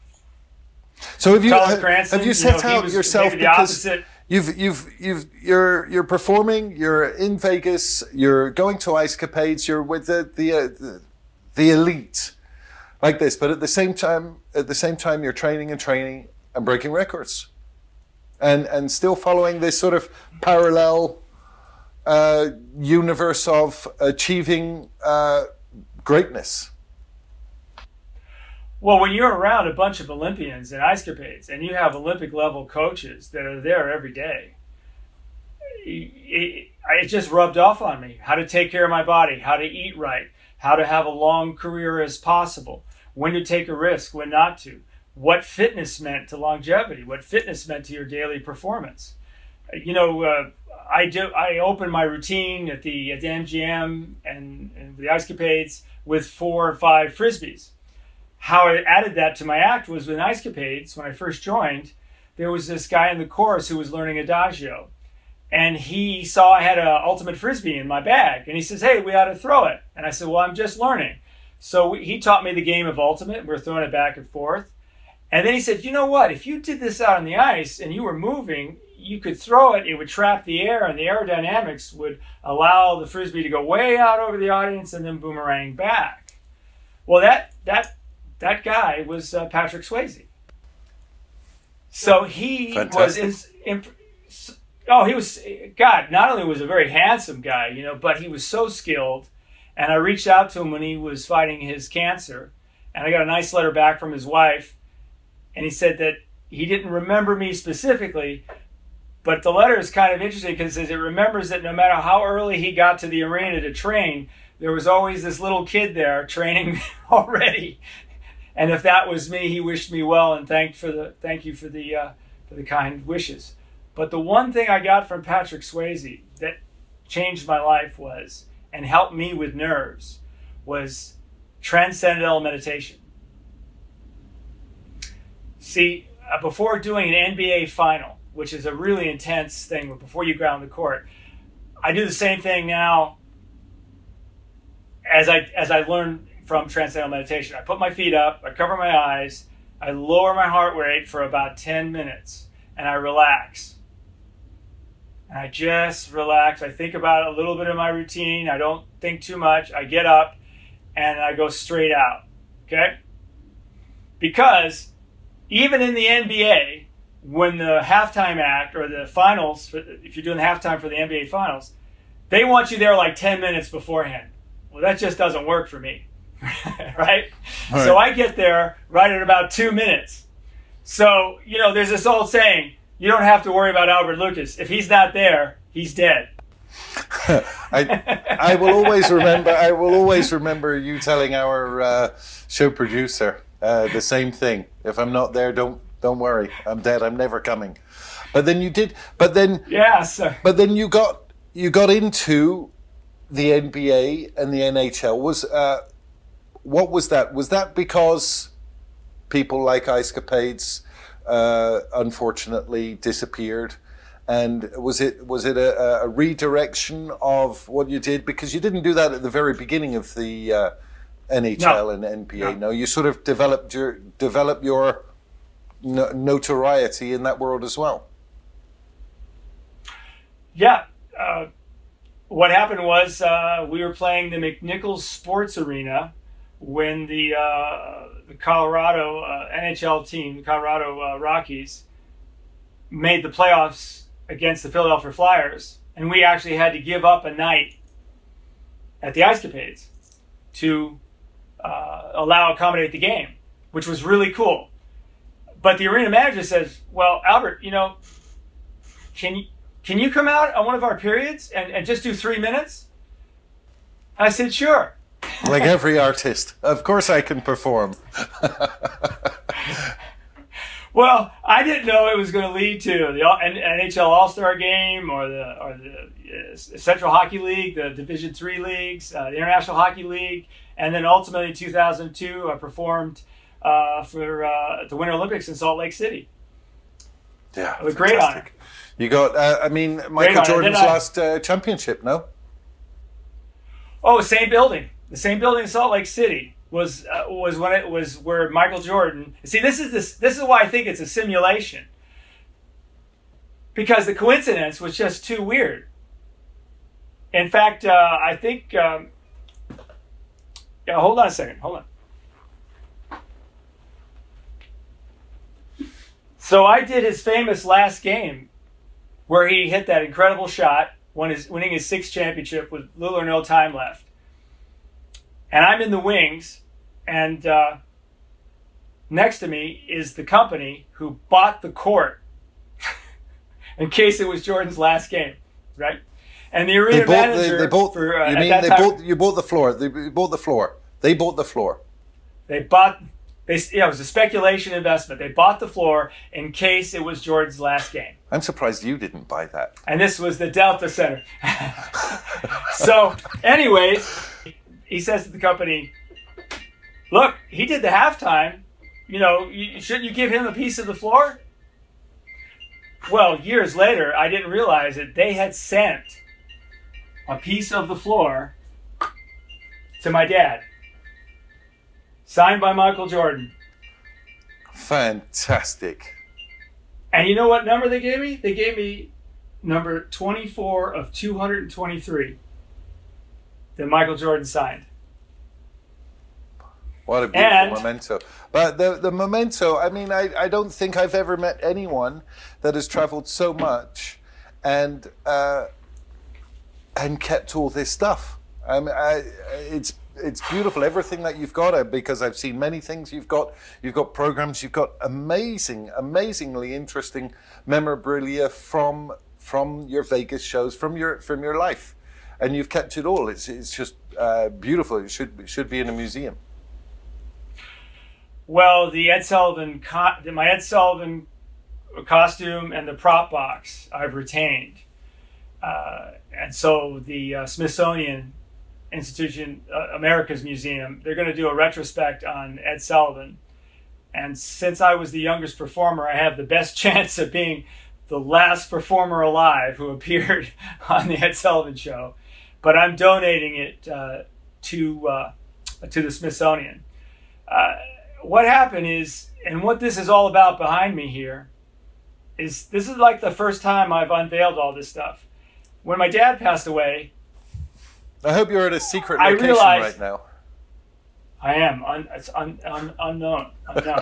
So have you Colin Cranston, have you set you know, out was yourself maybe the because opposite. you've you've you've you're you're performing, you're in Vegas, you're going to ice capades, you're with the the, uh, the the elite like this, but at the same time at the same time you're training and training and breaking records, and and still following this sort of parallel uh, universe of achieving uh, greatness. Well, when you're around a bunch of Olympians in ice capades and you have Olympic level coaches that are there every day, it, it just rubbed off on me. How to take care of my body, how to eat right, how to have a long career as possible, when to take a risk, when not to, what fitness meant to longevity, what fitness meant to your daily performance. You know, uh, I do. I open my routine at the at the M G M and, and the ice capades with four or five Frisbees. How I added that to my act was with ice capades, when I first joined, there was this guy in the chorus who was learning Adagio. And he saw I had an ultimate Frisbee in my bag. And he says, "Hey, we ought to throw it." And I said, "Well, I'm just learning." So he taught me the game of ultimate. We're throwing it back and forth. And then he said, "You know what? If you did this out on the ice and you were moving, you could throw it. It would trap the air, and the aerodynamics would allow the Frisbee to go way out over the audience and then boomerang back." Well, that... that That guy was uh, Patrick Swayze. So he Fantastic. was, in, in, oh, he was, God, not only was a very handsome guy, you know, but he was so skilled And I reached out to him when he was fighting his cancer. And I got a nice letter back from his wife. And he said that he didn't remember me specifically, but the letter is kind of interesting because it remembers that no matter how early he got to the arena to train, there was always this little kid there training already. And if that was me, he wished me well and thanked for the thank you for the uh, for the kind wishes. But the one thing I got from Patrick Swayze that changed my life was, and helped me with nerves, was transcendental meditation. See, uh, before doing an N B A final, which is a really intense thing, but before you go out on the court, I do the same thing now as I as I learned from transcendental meditation. I put my feet up, I cover my eyes, I lower my heart rate for about ten minutes, and I relax. And I just relax. I think about a little bit of my routine. I don't think too much. I get up, and I go straight out. Okay? Because even in the N B A, when the halftime act or the finals, if you're doing the halftime for the N B A finals, they want you there like ten minutes beforehand. Well, that just doesn't work for me, right? right? So I get there right at about two minutes. So, you know, there's this old saying, you don't have to worry about Albert Lucas. If he's not there, he's dead. I I will always remember. I will always remember you telling our uh, show producer uh, the same thing. If I'm not there, don't don't worry. I'm dead. I'm never coming. But then you did. But then yes. But then you got you got into the N B A and the N H L. Was uh, what was that? Was that because people like Ice Capades uh, unfortunately disappeared? And was it was it a, a redirection of what you did? Because you didn't do that at the very beginning of the uh, N H L no. and N B A. No. no, you sort of developed your developed your no, notoriety in that world as well. Yeah, uh, what happened was uh, we were playing the McNichols Sports Arena when the uh, the Colorado uh, N H L team, the Colorado uh, Rockies, made the playoffs against the Philadelphia Flyers, and we actually had to give up a night at the Ice Capades to uh, allow accommodate the game, which was really cool. But the arena manager says, "Well, Albert, you know, can you can you come out on one of our periods and, and just do three minutes?" I said, "Sure." Like every artist, of course I can perform. Well, I didn't know it was going to lead to the N H L All-Star Game or the or the Central Hockey League, the Division three leagues, uh, the International Hockey League, and then ultimately in two thousand two I performed uh, for uh, the Winter Olympics in Salt Lake City. Yeah, it was a great honor. You got, uh, I mean, Michael Jordan's I, last uh, championship, no? Oh, same building, the same building in Salt Lake City. Was uh, was when it was where Michael Jordan. See, this is this this is why I think it's a simulation, because the coincidence was just too weird. In fact, uh, I think. Um, yeah, hold on a second. Hold on. So I did his famous last game, where he hit that incredible shot, won his, winning his sixth championship with little or no time left. And I'm in the wings. And uh, next to me is the company who bought the court in case it was Jordan's last game, right? And the arena they bought, manager they, they bought, for uh, you at mean that they time, bought, you bought the floor. They bought the floor. They bought the floor. They bought. They yeah, it was a speculation investment. They bought the floor in case it was Jordan's last game. I'm surprised you didn't buy that. And this was the Delta Center. So, anyways, he says to the company, "Look, he did the halftime. You know, you, shouldn't you give him a piece of the floor?" Well, years later, I didn't realize that they had sent a piece of the floor to my dad, signed by Michael Jordan. Fantastic. And you know what number they gave me? They gave me number twenty-four of two hundred twenty-three that Michael Jordan signed. What a beautiful and, memento. But the the memento, I mean, I, I don't think I've ever met anyone that has traveled so much and uh, and kept all this stuff. Um, I, it's it's beautiful, everything that you've got, because I've seen many things you've got. You've got programs, you've got amazing, amazingly interesting memorabilia from from your Vegas shows, from your from your life, and you've kept it all. It's it's just uh, beautiful. It should it should be in a museum. Well, the Ed Sullivan, co- my Ed Sullivan costume and the prop box I've retained, uh, and so the uh, Smithsonian Institution, uh, America's Museum, they're going to do a retrospect on Ed Sullivan. And since I was the youngest performer, I have the best chance of being the last performer alive who appeared on the Ed Sullivan Show. But I'm donating it uh, to uh, to the Smithsonian. Uh, what happened is, and what this is all about behind me here, is this is like the first time I've unveiled all this stuff. When my dad passed away, I hope you're at a secret location realized, right now. I am. Un, it's un, un, unknown. unknown.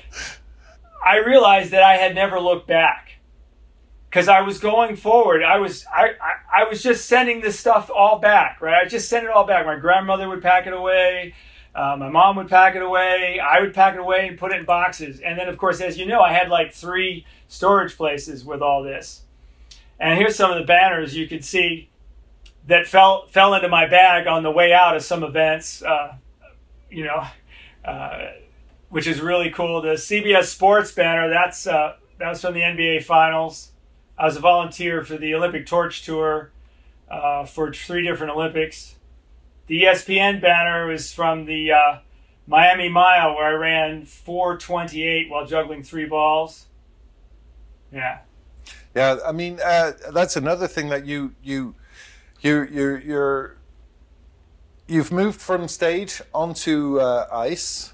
I realized that I had never looked back because I was going forward. I was I, I, I was just sending this stuff all back, right? I just sent it all back. My grandmother would pack it away. Uh, my mom would pack it away. I would pack it away and put it in boxes. And then, of course, as you know, I had like three storage places with all this. And here's some of the banners you could see that fell fell into my bag on the way out of some events, uh, you know, uh, which is really cool. The C B S Sports banner, that's uh, that was from the N B A Finals. I was a volunteer for the Olympic Torch Tour uh, for three different Olympics. The E S P N banner was from the uh, Miami Mile, where I ran four twenty-eight while juggling three balls. Yeah. Yeah, I mean, uh, that's another thing that you... you You you you're you've moved from stage onto uh, ice,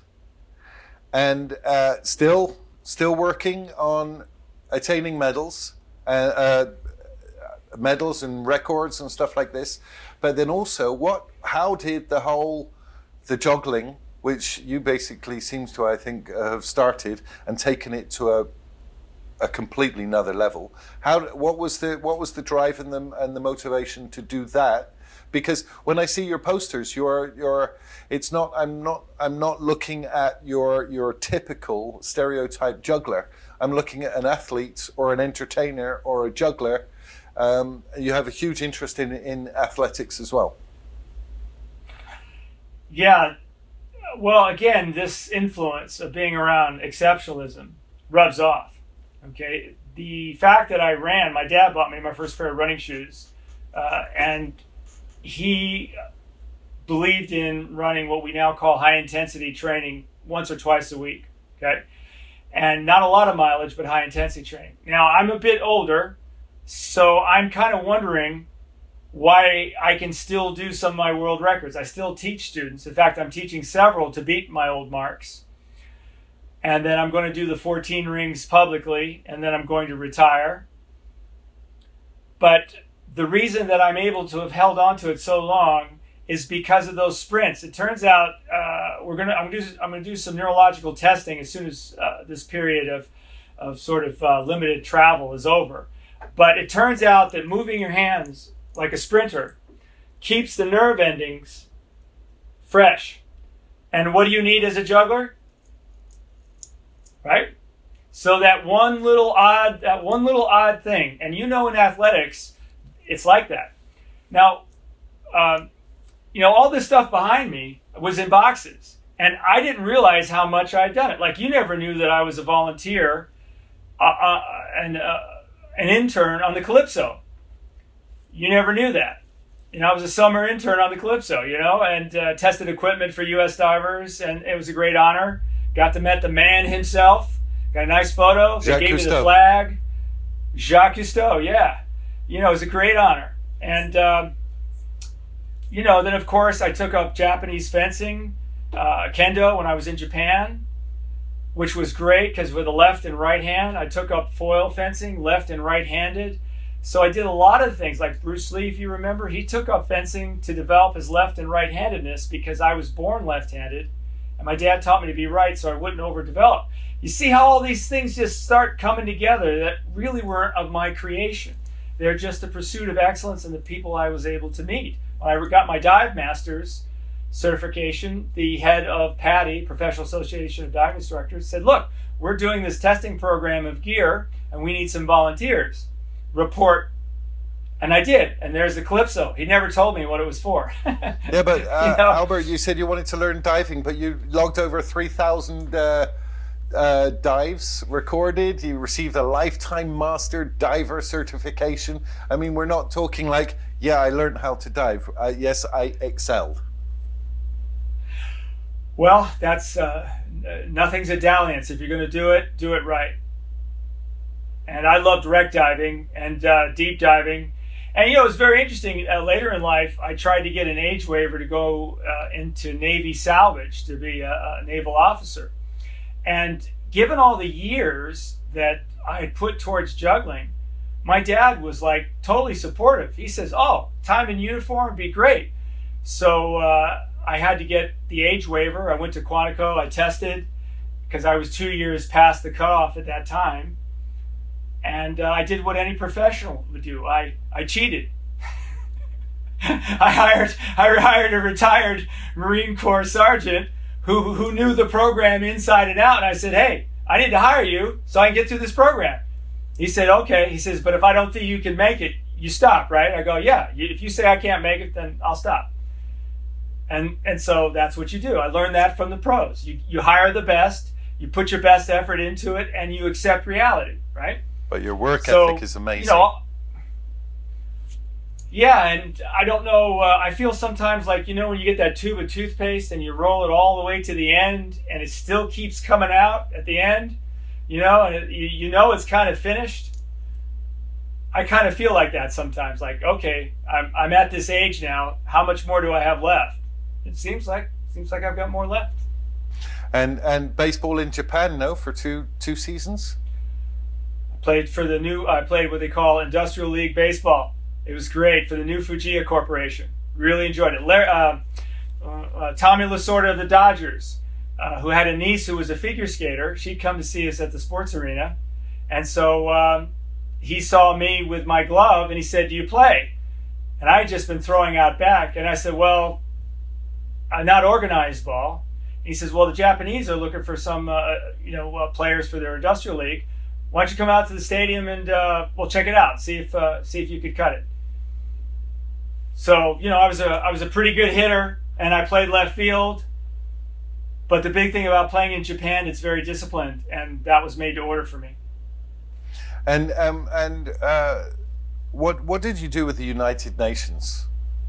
and uh, still still working on attaining medals, uh, uh, medals and records and stuff like this. But then also, what? How did the whole the juggling, which you basically seems to I think uh, have started and taken it to a a completely another level. How? What was the what was the drive and the and the motivation to do that? Because when I see your posters, you're you're it's not I'm not I'm not looking at your your typical stereotype juggler. I'm looking at an athlete or an entertainer or a juggler. Um, you have a huge interest in in athletics as well. Yeah. Well, again, this influence of being around exceptionalism rubs off. Okay, the fact that I ran, my dad bought me my first pair of running shoes, uh, and he believed in running what we now call high intensity training once or twice a week. Okay, and not a lot of mileage, but high intensity training. Now I'm a bit older, so I'm kind of wondering why I can still do some of my world records. I still teach students. In fact, I'm teaching several to beat my old marks. And then I'm going to do the fourteen rings publicly, and then I'm going to retire. But the reason that I'm able to have held on to it so long is because of those sprints. It turns out uh, we're going to I'm going to do, I'm going to do some neurological testing as soon as uh, this period of of sort of uh, limited travel is over. But it turns out that moving your hands like a sprinter keeps the nerve endings fresh. And what do you need as a juggler? Right? So that one little odd, that one little odd thing, and you know in athletics, it's like that. Now, um, you know, all this stuff behind me was in boxes, and I didn't realize how much I'd done it. Like, you never knew that I was a volunteer uh, uh, and uh, an intern on the Calypso. You never knew that. You know, I was a summer intern on the Calypso, you know, and uh, tested equipment for U S divers, and it was a great honor. Got to meet the man himself. Got a nice photo. They Jacques gave Cousteau. me the flag. Jacques Cousteau, yeah. You know, it was a great honor. And, um, you know, then of course I took up Japanese fencing, uh, kendo, when I was in Japan, which was great because with the left and right hand, I took up foil fencing, left and right-handed. So I did a lot of things, like Bruce Lee, if you remember. He took up fencing to develop his left and right-handedness because I was born left-handed. And my dad taught me to be right so I wouldn't overdevelop. You see how all these things just start coming together that really weren't of my creation. They're just the pursuit of excellence and the people I was able to meet When I got my dive master's certification, the head of PADI, Professional Association of Dive Instructors, said, look, we're doing this testing program of gear and we need some volunteers. Report. And I did. And there's the Calypso. He never told me what it was for. Yeah, but uh, you know? Albert, you said you wanted to learn diving, but you logged over three thousand uh, uh, dives recorded. You received a lifetime master diver certification. I mean, we're not talking like, yeah, I learned how to dive. Uh, yes, I excelled. Well, that's uh, nothing's a dalliance. If you're going to do it, do it right. And I loved wreck diving and uh, deep diving. And, you know, it was very interesting. Uh, later in life, I tried to get an age waiver to go uh, into Navy salvage, to be a, a naval officer. And given all the years that I had put towards juggling, my dad was like totally supportive. He says, oh, time in uniform would be great. So uh, I had to get the age waiver. I went to Quantico. I tested because I was two years past the cutoff at that time. And uh, I did what any professional would do. I, I cheated. I hired I hired a retired Marine Corps sergeant who, who knew the program inside and out. And I said, hey, I need to hire you so I can get through this program. He said, okay. He says, but if I don't think you can make it, you stop, right? I go, yeah. If you say I can't make it, then I'll stop. And and so that's what you do. I learned that from the pros. You you hire the best, you put your best effort into it, and you accept reality, right? But your work so, ethic is amazing. You know, yeah, and I don't know, uh, I feel sometimes like, you know, when you get that tube of toothpaste and you roll it all the way to the end and it still keeps coming out at the end, you know, and it, you, you know it's kind of finished. I kind of feel like that sometimes, like, okay, I'm, I'm at this age now, how much more do I have left? It seems like seems like I've got more left. And and baseball in Japan, no, for two two seasons? Played for the new, I played what they call Industrial League Baseball. It was great for the new Fujiya Corporation. Really enjoyed it. Larry, uh, uh, uh, Tommy Lasorda of the Dodgers, uh, who had a niece who was a figure skater. She'd come to see us at the sports arena. And so um, he saw me with my glove and he said, do you play? And I had just been throwing out back. And I said, well, I'm not organized ball. And he says, well, the Japanese are looking for some uh, you know, uh, players for their Industrial League. Why don't you come out to the stadium and uh, we'll check it out, see if uh, see if you could cut it. So, you know, I was a I was a pretty good hitter and I played left field. But the big thing about playing in Japan, it's very disciplined, and that was made to order for me. And um and uh, what what did you do with the United Nations?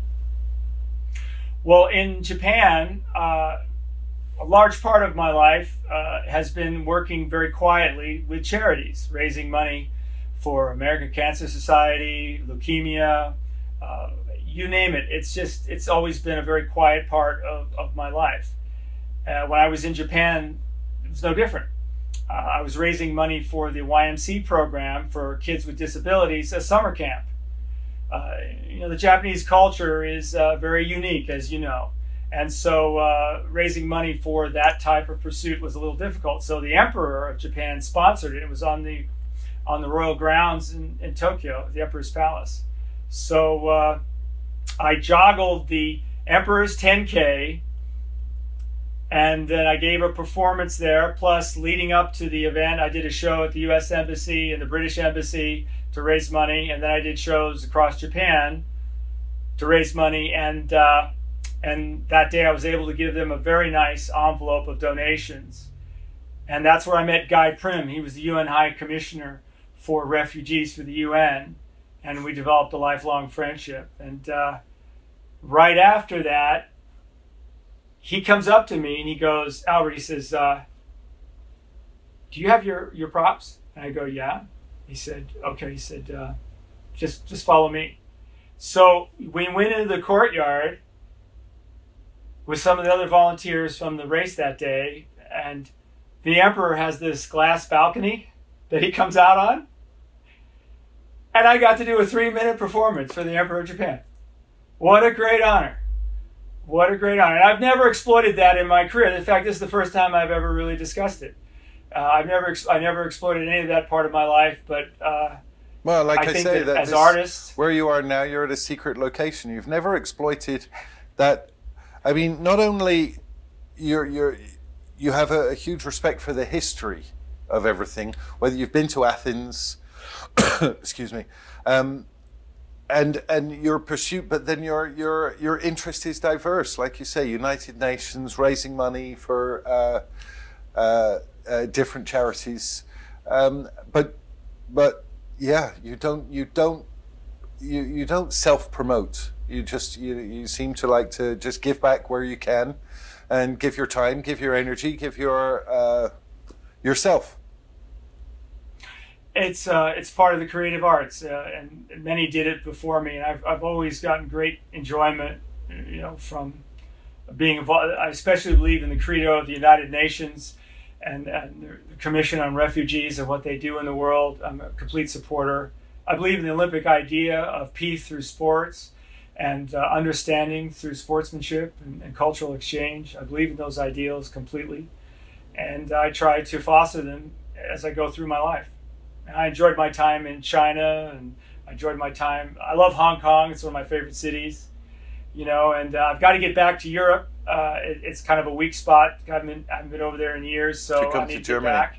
Well, in Japan, uh, a large part of my life uh, has been working very quietly with charities, raising money for American Cancer Society, leukemia, uh, you name it. It's just, it's always been a very quiet part of, of my life. Uh, when I was in Japan, it was no different. Uh, I was raising money for the Y M C A program for kids with disabilities, a summer camp. Uh, you know, the Japanese culture is uh, very unique, as you know. And so uh, raising money for that type of pursuit was a little difficult. So the Emperor of Japan sponsored it. It was on the on the royal grounds in, in Tokyo, the Emperor's Palace. So uh, I joggled the Emperor's ten K, and then I gave a performance there. Plus, leading up to the event, I did a show at the U S Embassy and the British Embassy to raise money. And then I did shows across Japan to raise money. And uh, And that day I was able to give them a very nice envelope of donations. And that's where I met Guy Prim. He was the U N High Commissioner for Refugees for the U N. And we developed a lifelong friendship. And uh, right after that, he comes up to me and he goes, Albert, he says, uh, do you have your, your props? And I go, yeah. He said, okay. He said, uh, just, just follow me. So we went into the courtyard with some of the other volunteers from the race that day, and the Emperor has this glass balcony that he comes out on, and I got to do a three-minute performance for the Emperor of Japan. What a great honor. What a great honor. And I've never exploited that in my career. In fact, this is the first time I've ever really discussed it. Uh, I've never I never exploited any of that part of my life, but uh, Well, like I, I think say, that that as this, artists, where you are now, you're at a secret location. You've never exploited that. I mean, not only you're you're you have a, a huge respect for the history of everything, whether you've been to Athens, excuse me, um, and and your pursuit, but then your your your interest is diverse, like you say, United Nations, raising money for uh, uh, uh, different charities, um, but but. Yeah, you don't you don't you, you don't self-promote. You just you you seem to like to just give back where you can, and give your time, give your energy, give your uh, yourself. It's uh, it's part of the creative arts, uh, and many did it before me, and I've I've always gotten great enjoyment, you know, from being involved. I especially believe in the credo of the United Nations and, and the Commission on Refugees and what they do in the world. I'm a complete supporter. I believe in the Olympic idea of peace through sports and uh, understanding through sportsmanship and, and cultural exchange. I believe in those ideals completely, and I try to foster them as I go through my life. And I enjoyed my time in China, and I enjoyed my time. I love Hong Kong. It's one of my favorite cities, you know, and uh, I've got to get back to Europe. Uh, it, it's kind of a weak spot. I haven't been, I haven't been over there in years, so I need to, to get back.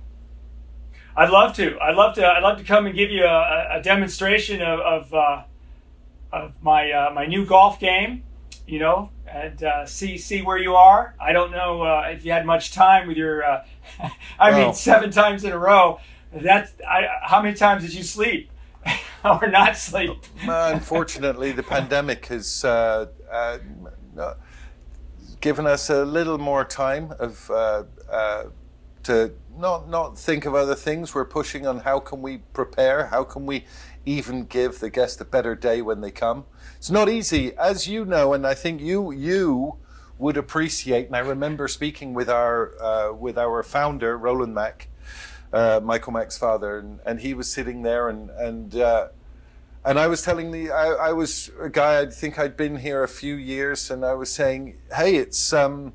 I'd love to. I'd love to. I'd love to come and give you a, a demonstration of of, uh, of my uh, my new golf game, you know, and uh, see see where you are. I don't know uh, if you had much time with your. Uh, I well, mean, seven times in a row. That's I, how many times did you sleep or not sleep? Unfortunately, the pandemic has uh, uh, given us a little more time of uh, uh, to not not think of other things. We're pushing on how can we prepare, how can we even give the guest a better day when they come. It's not easy, as you know, and I think you you would appreciate. And I remember speaking with our uh, with our founder, Roland Mack, uh, Michael Mack's father, and, and he was sitting there, and and. Uh, And I was telling the, I, I was a guy, I think I'd been here a few years, and I was saying, hey, it's um,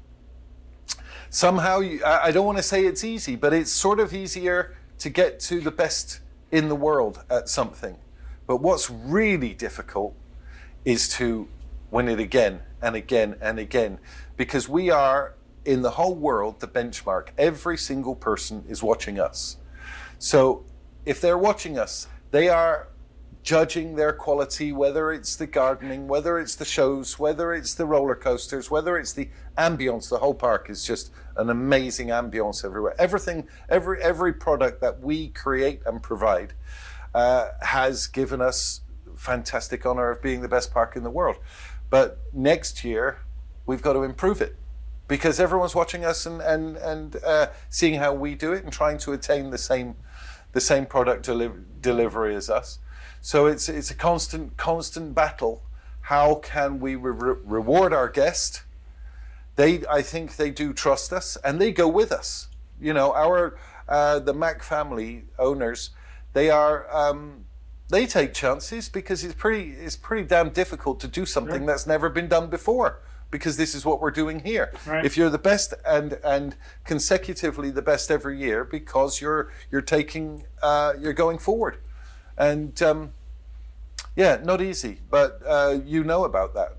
somehow, you, I, I don't want to say it's easy, but it's sort of easier to get to the best in the world at something. But what's really difficult is to win it again and again and again, because we are, in the whole world, the benchmark. Every single person is watching us. So if they're watching us, they are judging their quality, whether it's the gardening, whether it's the shows, whether it's the roller coasters, whether it's the ambience. The whole park is just an amazing ambience everywhere. Everything, every every product that we create and provide uh, has given us fantastic honor of being the best park in the world. But next year, we've got to improve it, because everyone's watching us and and and uh, seeing how we do it and trying to attain the same the same product deli- delivery as us. So it's it's a constant constant battle. How can we re- reward our guest? They, I think, they do trust us, and they go with us. You know, our uh, the Mack family owners, they are um, they take chances, because it's pretty it's pretty damn difficult to do something right. that's never been done before. Because this is what we're doing here. Right. If you're the best and and consecutively the best every year, because you're you're taking uh, you're going forward. And um, yeah, not easy, but uh, you know about that.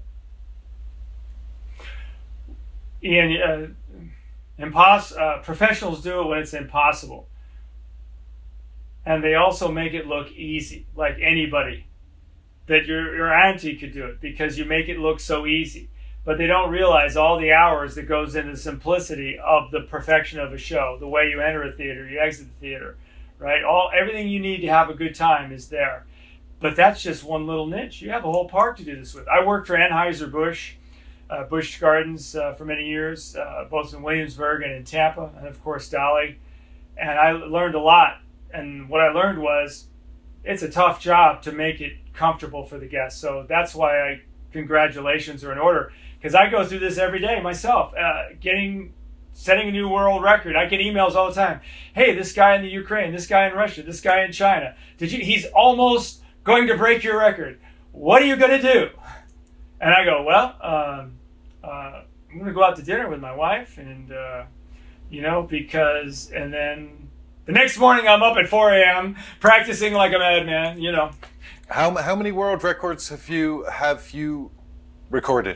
Ian, uh, impos- uh, professionals do it when it's impossible. And they also make it look easy, like anybody. That your, your auntie could do it, because you make it look so easy. But they don't realize all the hours that goes into the simplicity of the perfection of a show, the way you enter a theater, you exit the theater. Right, all everything you need to have a good time is there, but that's just one little niche. You have a whole park to do this with. I worked for Anheuser-Busch, uh, Busch Gardens uh, for many years, uh, both in Williamsburg and in Tampa, and of course Dolly. And I learned a lot. And what I learned was, it's a tough job to make it comfortable for the guests. So that's why I congratulations are in order, because I go through this every day myself, uh, getting. setting a new world record. I get emails all the time. Hey, this guy in the Ukraine, this guy in Russia, this guy in China. Did you? He's almost going to break your record. What are you going to do? And I go, well, um, uh, I'm going to go out to dinner with my wife, and uh, you know, because, and then The next morning, I'm up at four a.m. practicing like a madman, you know. How how many world records have you have you recorded?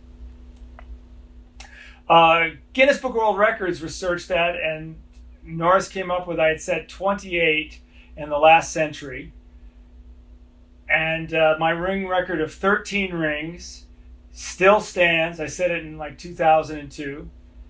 Uh, Guinness Book of World Records researched that, and Norris came up with I had set twenty-eight in the last century, and uh, my ring record of thirteen rings still stands. I set it in like two thousand two.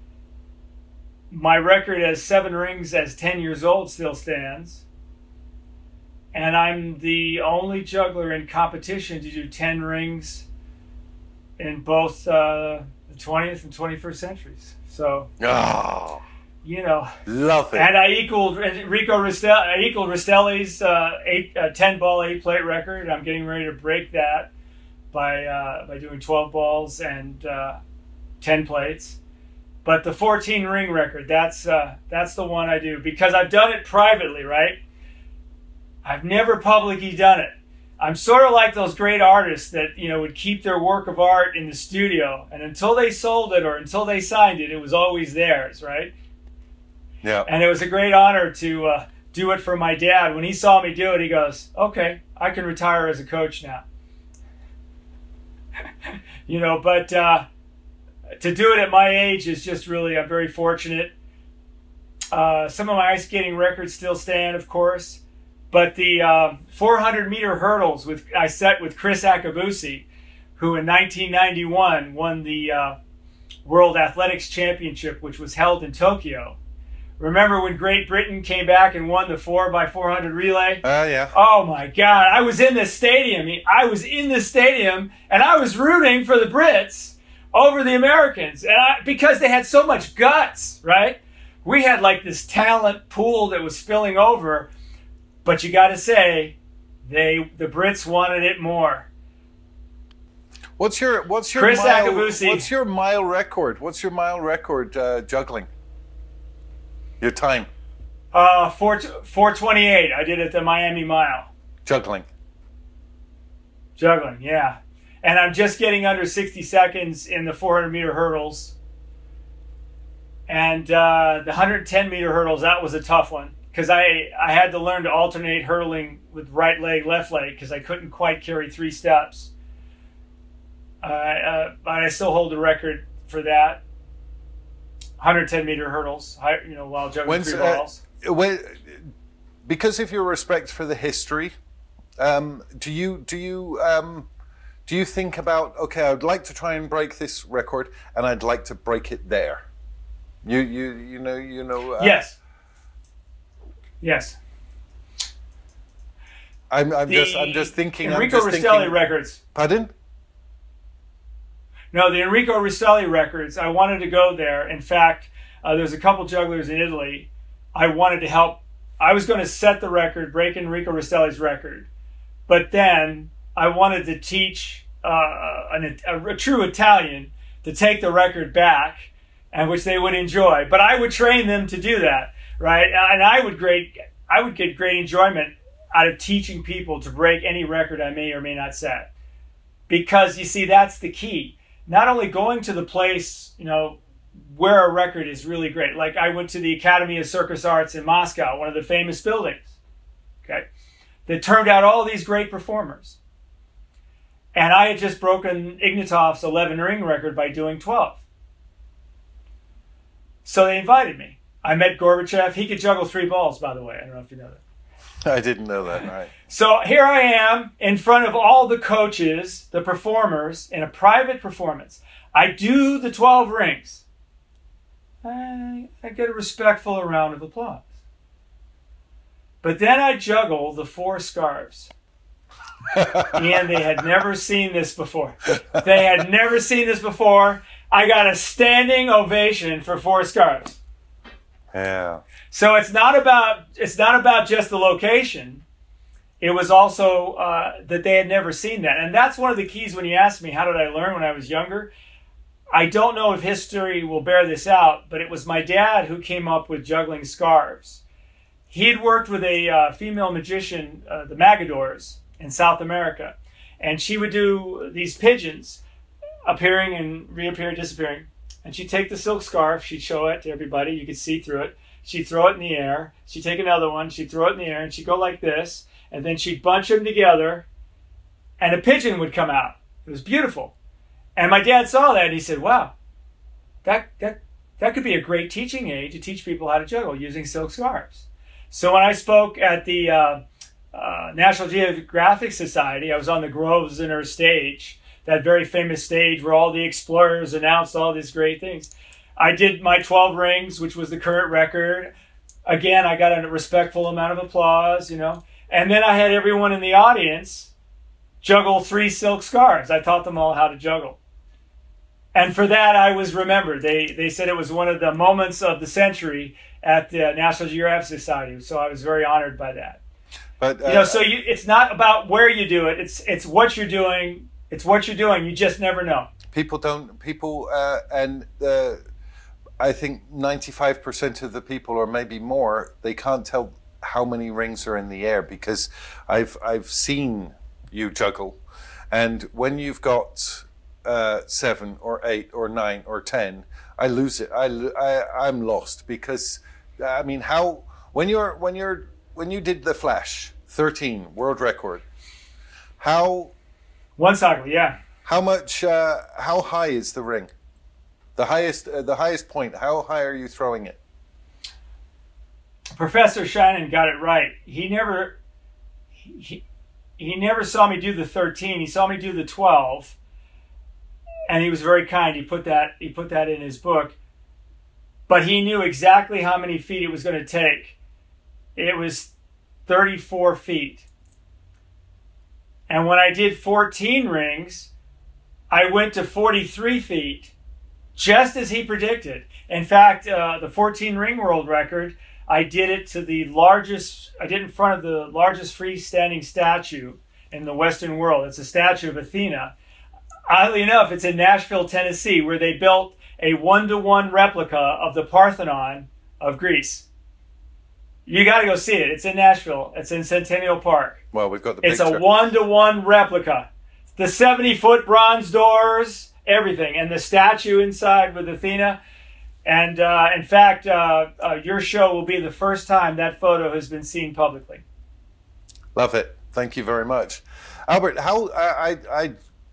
My record as seven rings as ten years old still stands. And I'm the only juggler in competition to do ten rings in both uh, the twentieth and twenty-first centuries. So, oh, you know. Love it. And I equaled Rico Ristelli, I equaled Ristelli's uh, eight, uh, ten ball, eight plate record. I'm getting ready to break that by, uh, by doing twelve balls and uh, ten plates. But the fourteen ring record, that's uh, that's the one I do because I've done it privately, right? I've never publicly done it. I'm sort of like those great artists that, you know, would keep their work of art in the studio, and until they sold it or until they signed it, it was always theirs, right? Yeah. And it was a great honor to uh, do it for my dad. When he saw me do it, he goes, "Okay, I can retire as a coach now." You know, but. Uh, To do it at my age is just really, I'm very fortunate. Uh, some of my ice skating records still stand, of course. But the uh, four hundred meter hurdles with I set with Chris Akabusi, who in nineteen ninety-one won the uh, World Athletics Championship, which was held in Tokyo. Remember when Great Britain came back and won the four by four hundred relay? Oh, uh, yeah. Oh, my God. I was in the stadium. I was in the stadium, and I was rooting for the Brits over the Americans, and I, because they had so much guts, right? We had like this talent pool that was spilling over, but you got to say, they the Brits wanted it more. What's your what's your Chris mile, Akabusi. What's your mile record? What's your mile record uh, juggling? Your time? Uh, four four twenty eight. I did it at the Miami Mile. Juggling. Juggling, yeah. And I'm just getting under sixty seconds in the four hundred meter hurdles. And uh, the one hundred ten meter hurdles, that was a tough one. Because I, I had to learn to alternate hurdling with right leg, left leg, because I couldn't quite carry three steps. Uh, uh, but I still hold the record for that. one hundred ten meter hurdles, you know, while juggling When's, three balls. Uh, when, because of your respect for the history, um, do you do you... Um, Do you think about, okay, I'd like to try and break this record, and I'd like to break it there? You, you, you know, you know. Uh, yes. Yes. I'm, I'm the just, I'm just thinking. Enrico I'm just Ristelli thinking, records. Pardon? No, the Enrico Ristelli records. I wanted to go there. In fact, uh, there's a couple jugglers in Italy. I wanted to help. I was going to set the record, break Enrico Ristelli's record, but then I wanted to teach uh, an, a, a true Italian to take the record back, and which they would enjoy. But I would train them to do that, right? And I would great, I would get great enjoyment out of teaching people to break any record I may or may not set, because you see, that's the key. Not only going to the place, you know, where a record is really great. Like I went to the Academy of Circus Arts in Moscow, one of the famous buildings, okay, that turned out all these great performers. And I had just broken Ignatov's eleven ring record by doing twelve. So they invited me. I met Gorbachev. He could juggle three balls, by the way. I don't know if you know that. I didn't know that, right. So here I am in front of all the coaches, the performers, in a private performance. I do the twelve rings. I, I get a respectful round of applause. But then I juggle the four scarves. And they had never seen this before. They had never seen this before. I got a standing ovation for four scarves. Yeah. So it's not about it's not about just the location. It was also uh, that they had never seen that. And that's one of the keys when you asked me, how did I learn when I was younger? I don't know if history will bear this out, but it was my dad who came up with juggling scarves. He had worked with a uh, female magician, uh, the Magadors, in South America. And she would do these pigeons appearing and reappear, disappearing. And she'd take the silk scarf, she'd show it to everybody, you could see through it. she'd throw it in the air. She'd take another one, she'd throw it in the air, and she'd go like this, and then she'd bunch them together, and a pigeon would come out. It was beautiful. And my dad saw that, and he said, wow, that that that could be a great teaching aid to teach people how to juggle using silk scarves. So when I spoke at the uh, uh, National Geographic Society, I was on the Grosvenor stage, that very famous stage where all the explorers announced all these great things. I did my twelve rings, which was the current record. Again, I got a respectful amount of applause, you know. And then I had everyone in the audience juggle three silk scarves. I taught them all how to juggle. And for that, I was remembered. They they said it was one of the moments of the century at the National Geographic Society. So I was very honored by that. But uh, you know, so you, it's not about where you do it. It's it's what you're doing. It's what you're doing. You just never know. People don't. People uh, and uh, I think ninety-five percent of the people, or maybe more, they can't tell how many rings are in the air, because I've I've seen you juggle, and when you've got uh, seven or eight or nine or ten, I lose it. I, I I'm lost, because I mean, how when you're when you're when you did the Flash thirteen world record, how one cycle, yeah. How much? Uh, how high is the ring? The highest, uh, the highest point. How high are you throwing it? Professor Shannon got it right. He never, he, he never saw me do the thirteen. He saw me do the twelve, and he was very kind. He put that, he put that in his book. But he knew exactly how many feet it was going to take. It was thirty-four feet. And when I did fourteen rings, I went to forty-three feet, just as he predicted. In fact, uh, the fourteen ring world record, I did it to the largest, I did in front of the largest freestanding statue in the Western world. It's a statue of Athena. Oddly enough, it's in Nashville, Tennessee, where they built a one-to-one replica of the Parthenon of Greece. You got to go see it. It's in Nashville. It's in Centennial Park. Well, we've got the It's picture. a one-to-one replica. The seventy-foot bronze doors, everything, and the statue inside with Athena. And uh, in fact, uh, uh, your show will be the first time that photo has been seen publicly. Love it. Thank you very much, Albert. How I, I, I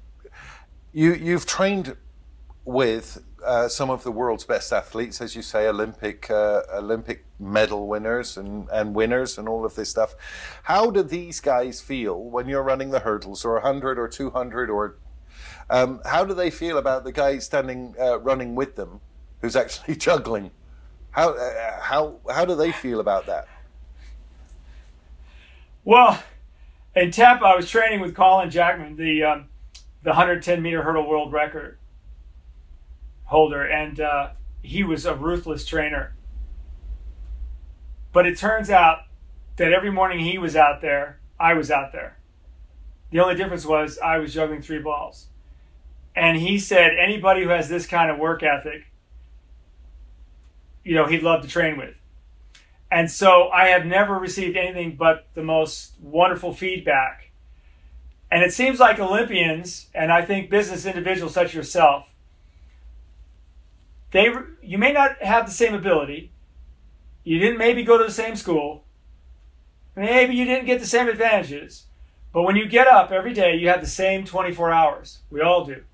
you you've trained with uh, some of the world's best athletes, as you say, Olympic uh, Olympic medal winners and, and winners and all of this stuff. How do these guys feel when you're running the hurdles, or one hundred or two hundred, or um, how do they feel about the guy standing uh, running with them who's actually juggling? How uh, how how do they feel about that? Well, in Tampa, I was training with Colin Jackman, the um, the one hundred ten meter hurdle world record holder, and uh, he was a ruthless trainer. But it turns out that every morning he was out there, I was out there. The only difference was I was juggling three balls. And he said anybody who has this kind of work ethic, you know, he'd love to train with. And so I have never received anything but the most wonderful feedback. And it seems like Olympians, and I think business individuals such as yourself, they you may not have the same ability. You didn't maybe go to the same school. Maybe you didn't get the same advantages. But when you get up every day, you have the same twenty-four hours. We all do.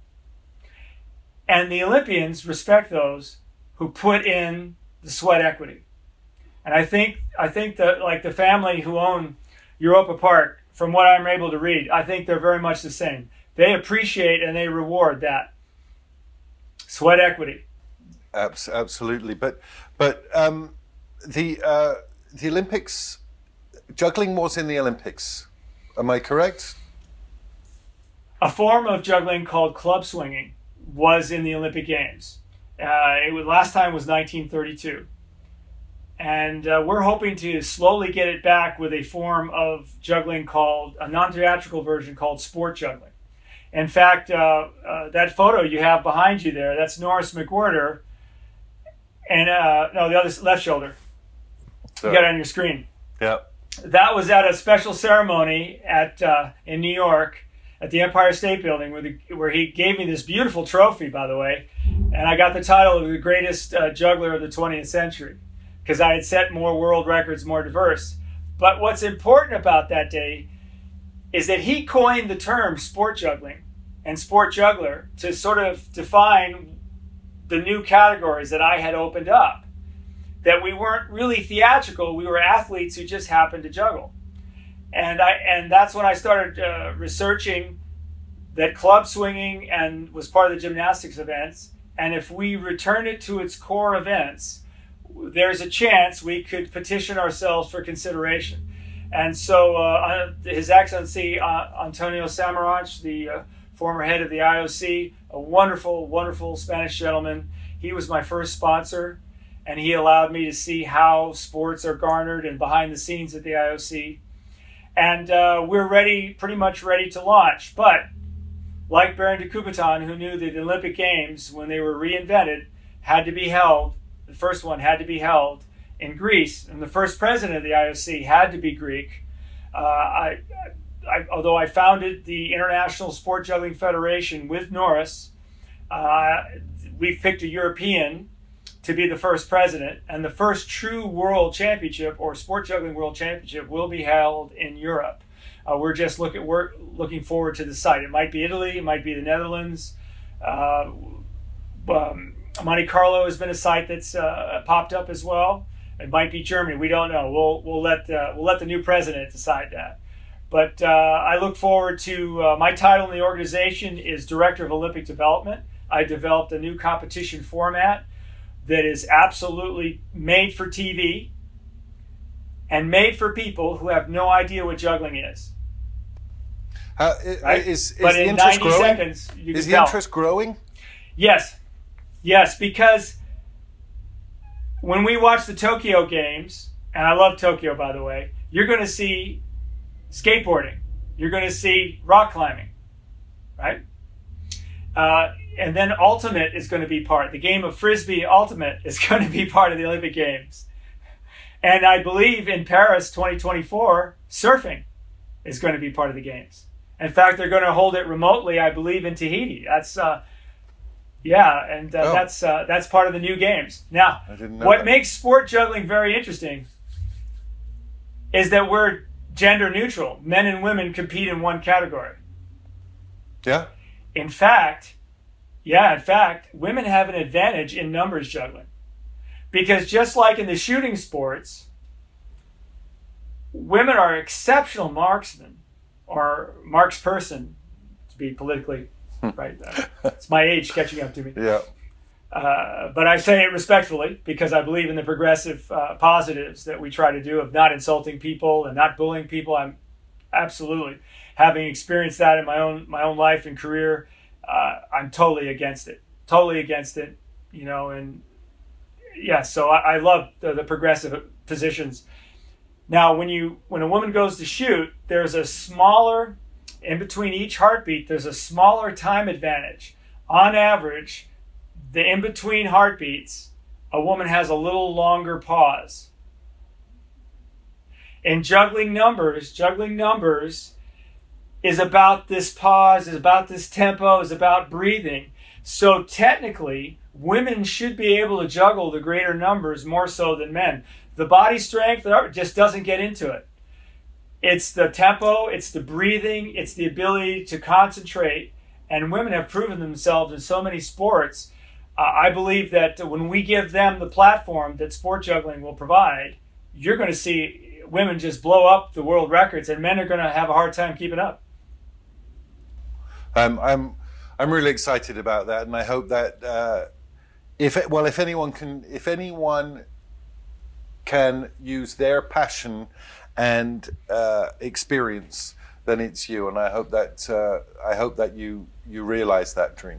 And the Olympians respect those who put in the sweat equity. And I think I think that, like the family who own Europa Park, from what I'm able to read, I think they're very much the same. They appreciate and they reward that sweat equity. Absolutely, but but um, the uh, the Olympics, juggling was in the Olympics. Am I correct? A form of juggling called club swinging was in the Olympic Games. Uh, it was, last time was nineteen thirty-two. And uh, we're hoping to slowly get it back with a form of juggling called, a non-theatrical version called sport juggling. In fact, uh, uh, that photo you have behind you there, that's Norris McWhirter, and uh, no, the other left shoulder. So, you got it on your screen. Yeah. That was at a special ceremony at uh, in New York at the Empire State Building, where, the, where he gave me this beautiful trophy, by the way, and I got the title of the greatest uh, juggler of the twentieth century. because I had set more world records, more diverse. But what's important about that day is that he coined the term sport juggling and sport juggler to sort of define the new categories that I had opened up. That we weren't really theatrical, we were athletes who just happened to juggle. And I and that's when I started uh, researching that club swinging and was part of the gymnastics events. And if we return it to its core events, there's a chance we could petition ourselves for consideration. And so uh, His Excellency uh, Antonio Samaranch, the uh, former head of the I O C, a wonderful, wonderful Spanish gentleman, he was my first sponsor, and he allowed me to see how sports are garnered and behind the scenes at the I O C. And uh, we're ready, pretty much ready to launch. But like Baron de Coubertin, who knew that the Olympic Games, when they were reinvented, had to be held, the first one had to be held in Greece, and the first president of the I O C had to be Greek. Uh, I, I, although I founded the International Sport Juggling Federation with Norris, uh, we've picked a European to be the first president, and the first true world championship or sport juggling world championship will be held in Europe. Uh, we're just look at, we're looking forward to the site. It might be Italy, it might be the Netherlands. Uh, um, Monte Carlo has been a site that's uh, popped up as well. It might be Germany. We don't know. We'll we'll let uh, we'll let the new president decide that. But uh, I look forward to uh, my title in the organization is Director of Olympic Development. I developed a new competition format that is absolutely made for T V and made for people who have no idea what juggling is. Uh, right? Is, is but the in interest ninety growing? seconds, you is can the tell. interest growing? Yes, yes, because when we watch the Tokyo Games, and I love Tokyo, by the way, you're going to see skateboarding, you're going to see rock climbing, right? Uh, and then Ultimate is going to be part. The game of Frisbee Ultimate is going to be part of the Olympic Games. And I believe in Paris twenty twenty-four, surfing is going to be part of the Games. In fact, they're going to hold it remotely, I believe, in Tahiti. That's, uh, yeah, and uh, oh. that's uh, that's part of the new Games. Now, I didn't know what that. makes sport juggling very interesting is that we're gender neutral. Men and women compete in one category. Yeah. In fact, yeah, in fact, women have an advantage in numbers juggling. Because just like in the shooting sports, women are exceptional marksmen, or marksperson, to be politically right. Uh, it's my age catching up to me. Yeah. Uh, but I say it respectfully because I believe in the progressive uh, positives that we try to do of not insulting people and not bullying people. I'm absolutely, having experienced that in my own my own life and career, uh, I'm totally against it. Totally against it, you know, and yeah, so I, I love the, the progressive positions. Now, when you when a woman goes to shoot, there's a smaller, in between each heartbeat, there's a smaller time advantage. On average, the in-between heartbeats, a woman has a little longer pause. In juggling numbers, juggling numbers is about this pause, is about this tempo, is about breathing. So technically, women should be able to juggle the greater numbers more so than men. The body strength just doesn't get into it. It's the tempo, it's the breathing, it's the ability to concentrate. And women have proven themselves in so many sports. Uh, I believe that when we give them the platform that sport juggling will provide, you're going to see women just blow up the world records, and men are going to have a hard time keeping up. Um, I'm I'm really excited about that, and I hope that uh, if it, well, if anyone can, if anyone can use their passion and uh, experience, then it's you. And I hope that uh, I hope that you you realize that dream.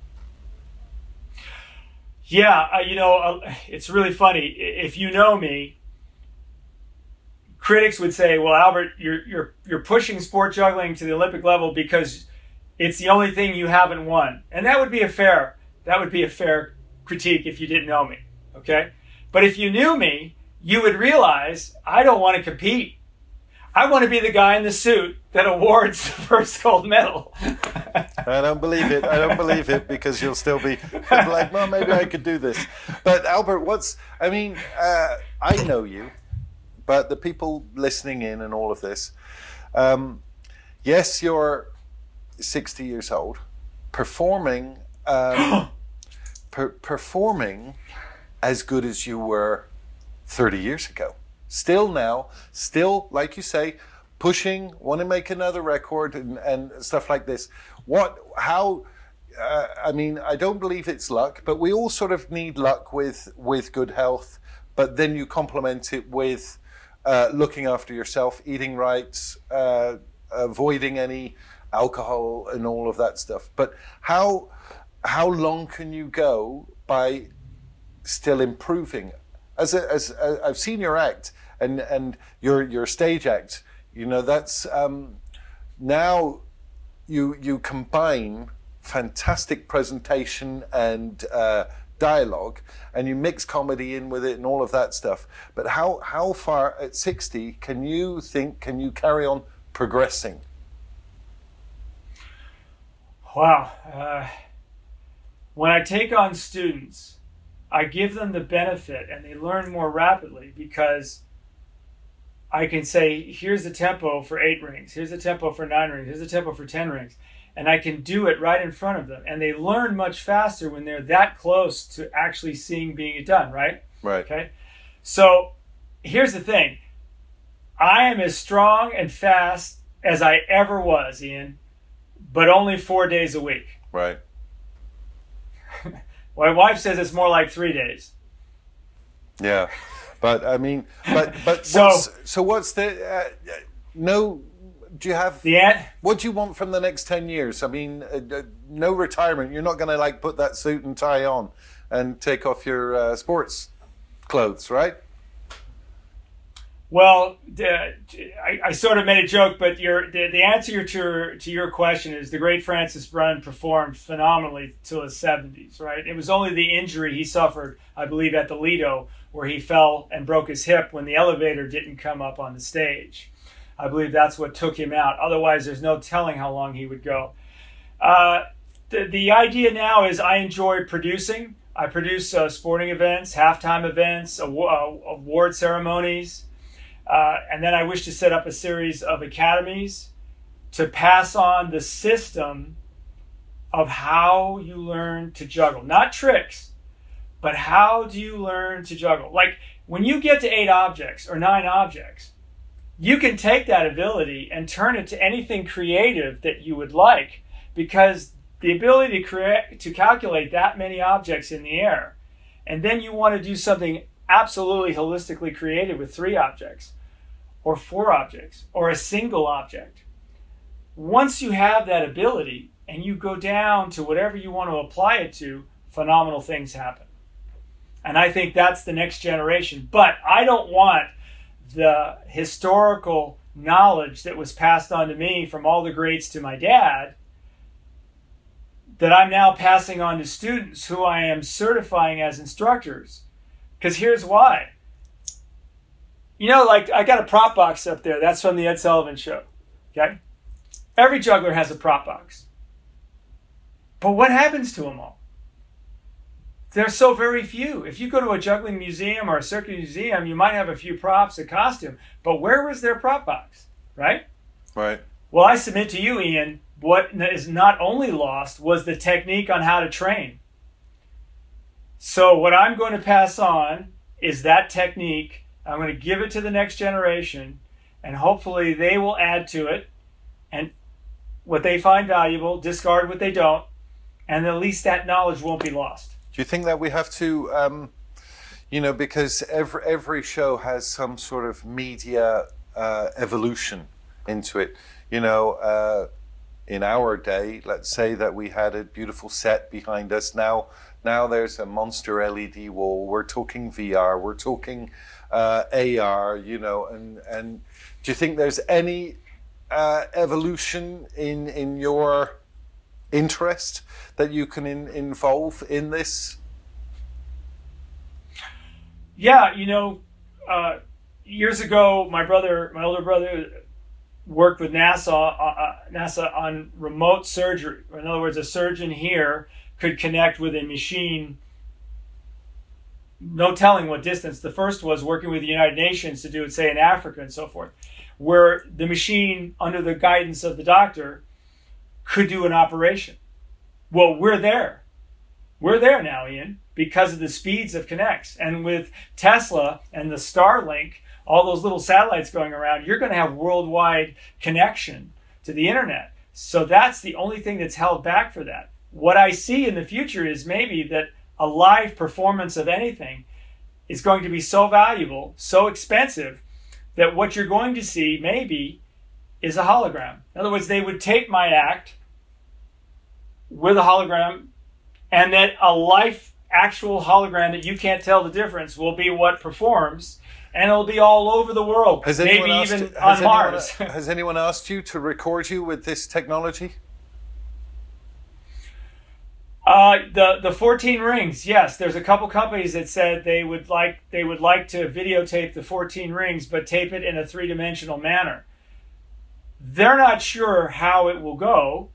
Yeah, uh, you know, uh, it's really funny. If you know me, critics would say, "Well, Albert, you're you're you're pushing sport juggling to the Olympic level because it's the only thing you haven't won." And that would be a fair that would be a fair critique if you didn't know me, okay? But if you knew me, you would realize I don't want to compete. I want to be the guy in the suit that awards the first gold medal. I don't believe it. I don't believe it because you'll still be like, well, maybe I could do this. But Albert, what's, I mean, uh, I know you, but the people listening in and all of this, um, yes, you're sixty years old, performing, um, per- performing as good as you were thirty years ago. Still now, still, like you say, pushing, want to make another record and, and stuff like this. What, how, uh, I mean, I don't believe it's luck, but we all sort of need luck with, with good health, but then you complement it with uh, looking after yourself, eating right, uh, avoiding any alcohol and all of that stuff. But how, how long can you go by still improving? As, a, as a, I've seen your act and, and your, your stage act, you know, that's um, now you you combine fantastic presentation and uh, dialogue, and you mix comedy in with it and all of that stuff. But how how far at sixty can you think? Can you carry on progressing? Wow. Uh, when I take on students, I give them the benefit, and they learn more rapidly because I can say, here's the tempo for eight rings, here's the tempo for nine rings, here's the tempo for ten rings. And I can do it right in front of them. And they learn much faster when they're that close to actually seeing being done, right? Right. Okay. So here's the thing. I am as strong and fast as I ever was, Ian, but only four days a week. Right. My wife says it's more like three days. Yeah. But I mean, but but so what's, so what's the uh, no? Do you have the ant? What do you want from the next ten years? I mean, uh, uh, no retirement. You're not going to like put that suit and tie on and take off your uh, sports clothes, right? Well, uh, I, I sort of made a joke, but your the, the answer to your, to your question is the great Francis Brunn performed phenomenally till his seventies, right? It was only the injury he suffered, I believe, at the Lido, where he fell and broke his hip when the elevator didn't come up on the stage. I believe that's what took him out. Otherwise, there's no telling how long he would go. Uh, the, the idea now is I enjoy producing. I produce uh, sporting events, halftime events, aw- award ceremonies. Uh, and then I wish to set up a series of academies to pass on the system of how you learn to juggle. Not tricks, but how do you learn to juggle? Like when you get to eight objects or nine objects, you can take that ability and turn it to anything creative that you would like, because the ability to create, to calculate that many objects in the air, and then you want to do something absolutely holistically creative with three objects or four objects or a single object. Once you have that ability and you go down to whatever you want to apply it to, phenomenal things happen. And I think that's the next generation. But I don't want the historical knowledge that was passed on to me from all the greats to my dad that I'm now passing on to students who I am certifying as instructors. Because here's why. You know, like I got a prop box up there. That's from the Ed Sullivan Show. Okay? Every juggler has a prop box. But what happens to them all? There's so very few. If you go to a juggling museum or a circus museum, you might have a few props, a costume. But where was their prop box? Right? Right. Well, I submit to you, Ian, what is not only lost was the technique on how to train. So what I'm going to pass on is that technique. I'm going to give it to the next generation, and hopefully they will add to it, and what they find valuable, discard what they don't, and at least that knowledge won't be lost. Do you think that we have to, um, you know, because every every show has some sort of media uh, evolution into it. You know, uh, in our day, let's say that we had a beautiful set behind us. Now, now there's a monster L E D wall. We're talking V R. We're talking uh, A R. You know, and and do you think there's any uh, evolution in in your interest that you can in, involve in this? Yeah, you know, uh, years ago, my brother, my older brother, worked with NASA, uh, NASA on remote surgery. In other words, a surgeon here could connect with a machine no telling what distance. The first was working with the United Nations to do it, say, in Africa and so forth, where the machine, under the guidance of the doctor, could do an operation. Well, we're there. We're there now, Ian, because of the speeds of Kinects. And with Tesla and the Starlink, all those little satellites going around, you're going to have worldwide connection to the internet. So that's the only thing that's held back for that. What I see in the future is maybe that a live performance of anything is going to be so valuable, so expensive, that what you're going to see maybe is a hologram. In other words, they would tape my act with a hologram, and that a life actual hologram that you can't tell the difference will be what performs, and it'll be all over the world, has maybe asked, even has on Mars. Anyone, has anyone asked you to record you with this technology? Uh, the the fourteen rings, yes. There's a couple companies that said they would like they would like to videotape the fourteen rings, but tape it in a three-dimensional manner. They're not sure how it will go,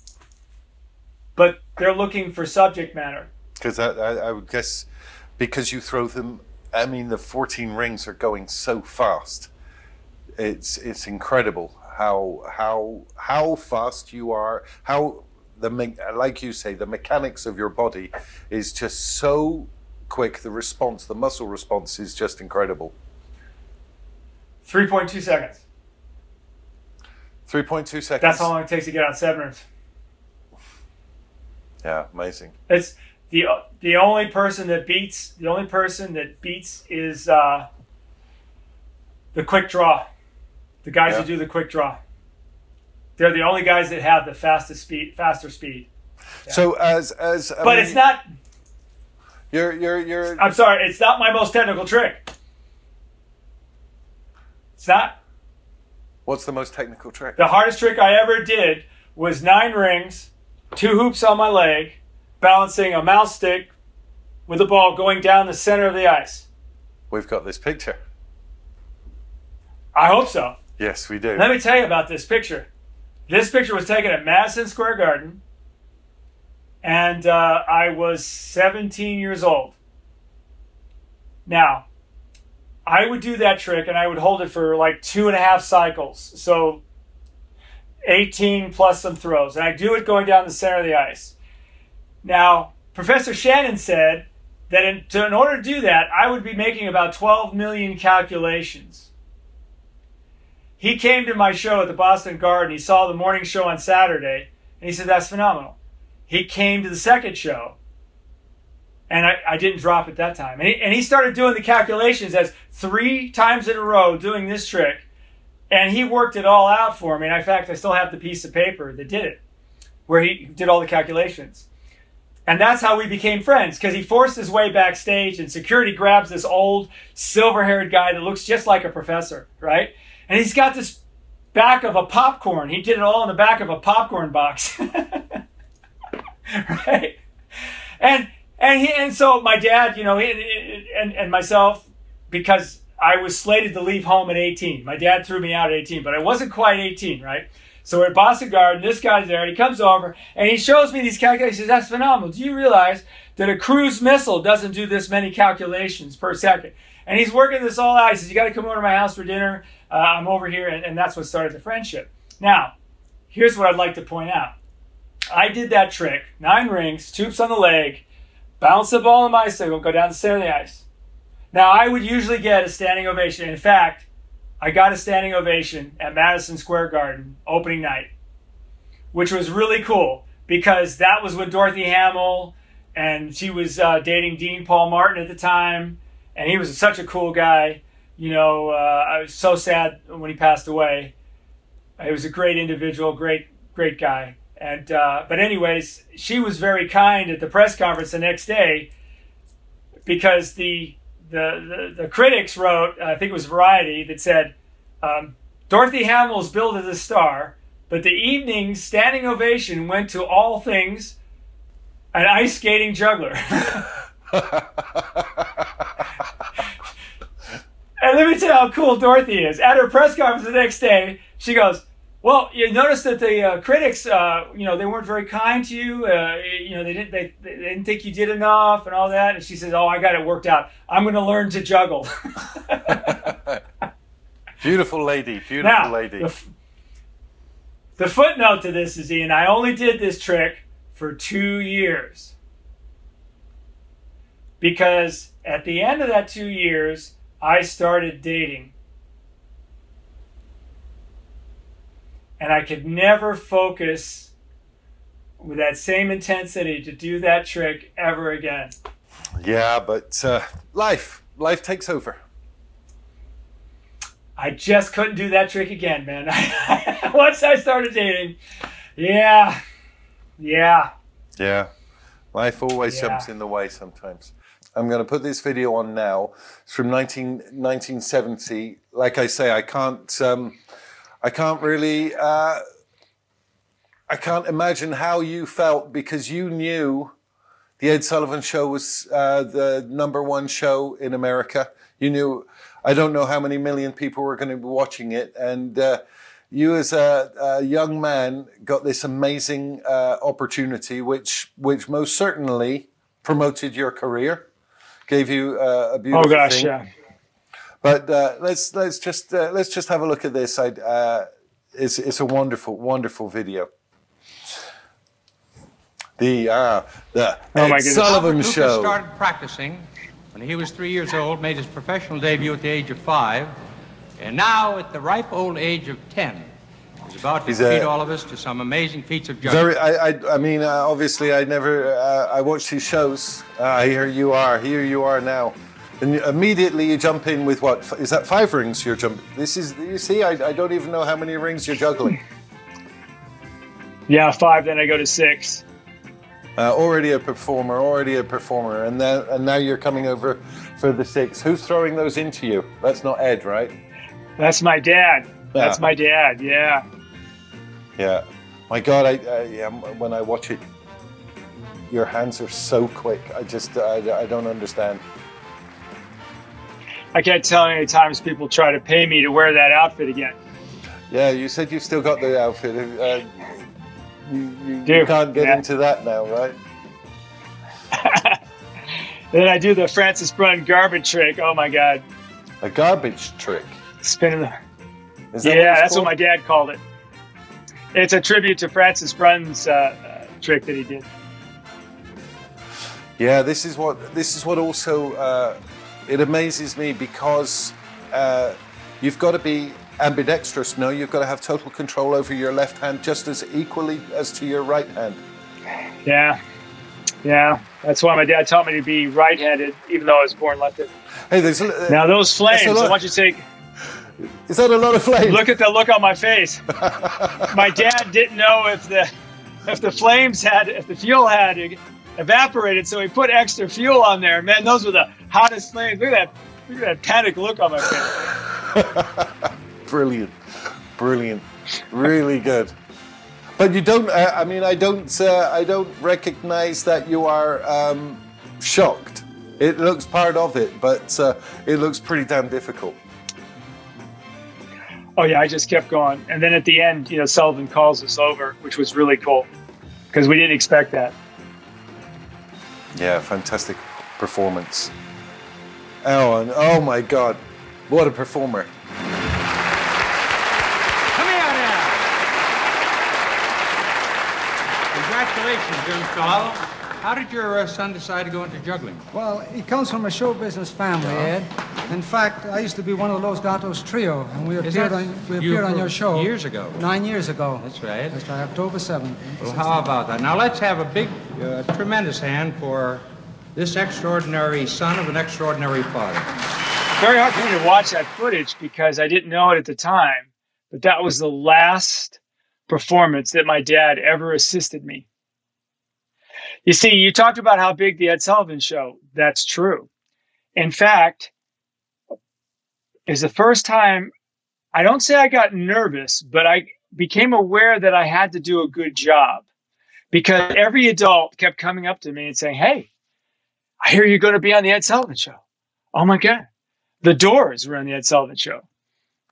but they're looking for subject matter. Because I, I, I would guess, because you throw them, I mean, the fourteen rings are going so fast. It's it's incredible how how how fast you are. How the like you say, the mechanics of your body is just so quick. The response, the muscle response, is just incredible. three point two seconds. three point two seconds. That's how long it takes to get out Severance. Yeah, amazing. It's the the only person that beats the only person that beats is uh, the quick draw. The guys yeah. who do the quick draw. They're the only guys that have the fastest speed, faster speed. Yeah. So as as I but mean, it's not. You're you're you're. I'm sorry, it's not my most technical trick. It's not. What's the most technical trick? The hardest trick I ever did was nine rings, two hoops on my leg, balancing a mouse stick with a ball going down the center of the ice. We've got this picture. I hope so. Yes, we do. Let me tell you about this picture. This picture was taken at Madison Square Garden, and uh, I was seventeen years old. Now, I would do that trick, and I would hold it for like two and a half cycles. So eighteen plus some throws. And I do it going down the center of the ice. Now, Professor Shannon said that in, to, in order to do that, I would be making about twelve million calculations. He came to my show at the Boston Garden. He saw the morning show on Saturday, and he said, that's phenomenal. He came to the second show, and I, I didn't drop it that time. And he, and he started doing the calculations as three times in a row doing this trick, and he worked it all out for me. And in fact, I still have the piece of paper that did it, where he did all the calculations. And that's how we became friends, because he forced his way backstage, and security grabs this old silver-haired guy that looks just like a professor, right? And he's got this back of a popcorn. He did it all in the back of a popcorn box. Right? And and he and so my dad, you know, he, and, and myself, because I was slated to leave home at eighteen. My dad threw me out at eighteen, but I wasn't quite eighteen, right? So we're at Boston Garden, this guy's there, and he comes over, and he shows me these calculations. He says, that's phenomenal. Do you realize that a cruise missile doesn't do this many calculations per second? And he's working this all out. He says, you got to come over to my house for dinner. Uh, I'm over here, and, and that's what started the friendship. Now, here's what I'd like to point out. I did that trick, nine rings, tubes on the leg, bounce the ball on my bicycle, go down the center of the ice. Now, I would usually get a standing ovation. In fact, I got a standing ovation at Madison Square Garden opening night, which was really cool because that was with Dorothy Hamill, and she was uh, dating Dean Paul Martin at the time, and he was such a cool guy. You know, uh, I was so sad when he passed away. He was a great individual, great, great guy. And uh, but anyways, she was very kind at the press conference the next day because the the the, the critics wrote, I think it was Variety, that said, um, Dorothy Hamill is billed as a star, but the evening's standing ovation went to all things an ice skating juggler. And let me tell you how cool Dorothy is. At her press conference the next day, she goes, Well, you noticed that the uh, critics, uh, you know, they weren't very kind to you. Uh, you know, they didn't they, they didn't think you did enough and all that. And she says, "Oh, I got it worked out. I'm going to learn to juggle." Beautiful lady, beautiful now, lady. The, the footnote to this is, Ian, I only did this trick for two years because at the end of that two years, I started dating. And I could never focus with that same intensity to do that trick ever again. Yeah, but uh, life, life takes over. I just couldn't do that trick again, man. Once I started dating, yeah, yeah. Yeah, life always yeah. jumps in the way sometimes. I'm going to put this video on now. It's from nineteen, nineteen seventy. Like I say, I can't... Um, I can't really, uh, I can't imagine how you felt because you knew the Ed Sullivan Show was uh, the number one show in America. You knew, I don't know how many million people were going to be watching it. And uh, you as a, a young man got this amazing uh, opportunity, which which most certainly promoted your career, gave you uh, a beautiful Oh gosh, thing. yeah. But uh, let's let's just uh, let's just have a look at this. I, uh, it's it's a wonderful wonderful video. The uh, the Oh my Ed goodness. Sullivan Lucas Show. started practicing when he was three years old, made his professional debut at the age of five, and now at the ripe old age of ten, he's about to He's treat a- all of us to some amazing feats of juggling. Very. I I, I mean, uh, obviously, I never. Uh, I watched his shows. Uh, here you are. Here you are now. And you- immediately you jump in with what? F- Is that five rings you're jumping? This is. You see, I, I don't even know how many rings you're juggling. Yeah, five, then I go to six. Uh, already a performer, already a performer, and then and now you're coming over for the six. Who's throwing those into you? That's not Ed, right? That's my dad. That's Yeah. my dad, yeah. Yeah. My God, I uh, yeah. When I watch it, your hands are so quick. I just I, I don't understand. I can't tell how many times people try to pay me to wear that outfit again. Yeah, you said you still got the outfit. Uh, you, you, Do, you can't get yeah. into that now, right? Then I do the Francis Brunn garbage trick. Oh my God. A garbage trick. Spinning the... Is that Yeah, it's that's called? what my dad called it. It's a tribute to Francis Brunn's uh, uh, trick that he did. Yeah, this is what this is what also uh, it amazes me because uh, you've got to be ambidextrous. No, you've got to have total control over your left hand just as equally as to your right hand. Yeah, yeah. That's why my dad taught me to be right-handed, even though I was born left-handed. Hey, there's uh, Now those flames, That's a I lot. want you to take... Is that a lot of flame? Look at the look on my face. My dad didn't know if the if the flames had if the fuel had evaporated, so he put extra fuel on there. Man, those were the hottest flames. Look at that! Look at that panic look on my face. Brilliant, brilliant, really good. But you don't. Uh, I mean, I don't. Uh, I don't recognize that you are um, shocked. It looks part of it, but uh, it looks pretty damn difficult. Oh yeah, I just kept going, and then at the end, you know, Sullivan calls us over, which was really cool because we didn't expect that. Yeah, fantastic performance. Oh, and oh my God, what a performer! Come here now. Congratulations, young fellow. How did your uh, son decide to go into juggling? Well, he comes from a show business family, Ed. In fact, I used to be one of Los Gatos trio, and we Is appeared that- on we you appeared on were your show years ago? Nine years ago. That's right. That's right, October seventh. Well, how about that? Now let's have a big, uh, tremendous hand for this extraordinary son of an extraordinary father. Very hard for me to watch that footage because I didn't know it at the time, but that was the last performance that my dad ever assisted me. You see, you talked about how big the Ed Sullivan Show. That's true. In fact, it's the first time, I don't say I got nervous, but I became aware that I had to do a good job because every adult kept coming up to me and saying, "Hey, I hear you're going to be on the Ed Sullivan Show." Oh my God. The Doors were on the Ed Sullivan Show.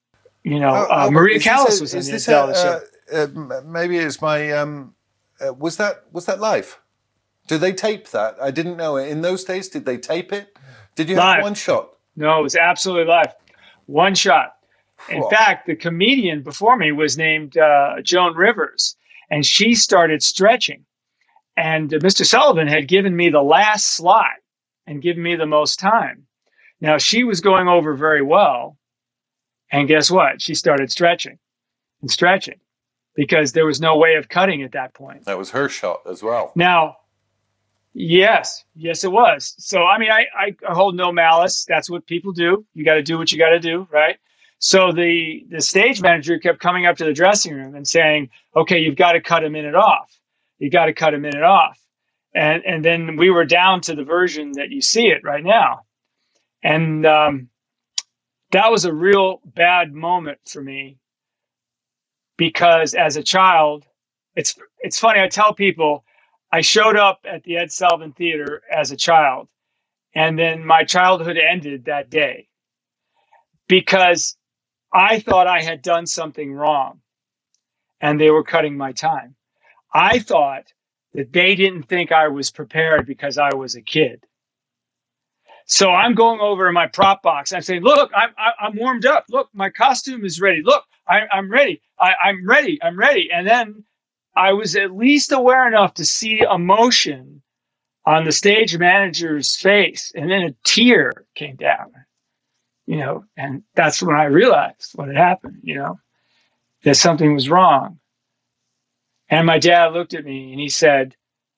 You know, Oh, uh, Albert, Maria is this Callas a- was in is the this Ed a, Sullivan Show. uh, uh, m- maybe it's my. Um, uh, was that was that live? Did they tape that? I didn't know it. In those days, did they tape it? Did you have Live. one shot? No, it was absolutely live. One shot. In Whoa. fact, the comedian before me was named uh, Joan Rivers, and she started stretching. And uh, Mister Sullivan had given me the last slot and given me the most time. Now, she was going over very well. And guess what? She started stretching and stretching because there was no way of cutting at that point. That was her shot as well. Now, yes, yes, it was. So, I mean, I, I hold no malice. That's what people do. You got to do what you got to do, right? So the, the stage manager kept coming up to the dressing room and saying, okay, you've got to cut a minute off. You got to cut a minute off. And, and then we were down to the version that you see it right now. And um, that was a real bad moment for me because as a child, it's it's funny, I tell people, I showed up at the Ed Sullivan Theater as a child, and then my childhood ended that day because I thought I had done something wrong and they were cutting my time. I thought that they didn't think I was prepared because I was a kid. So I'm going over to my prop box. I'm saying, look, I'm, I'm warmed up. Look, my costume is ready. Look, I, I'm ready. I, I'm ready. I'm ready. And then I was at least aware enough to see emotion on the stage manager's face. And then a tear came down, you know, and that's when I realized what had happened, you know, that something was wrong. And my dad looked at me and he said,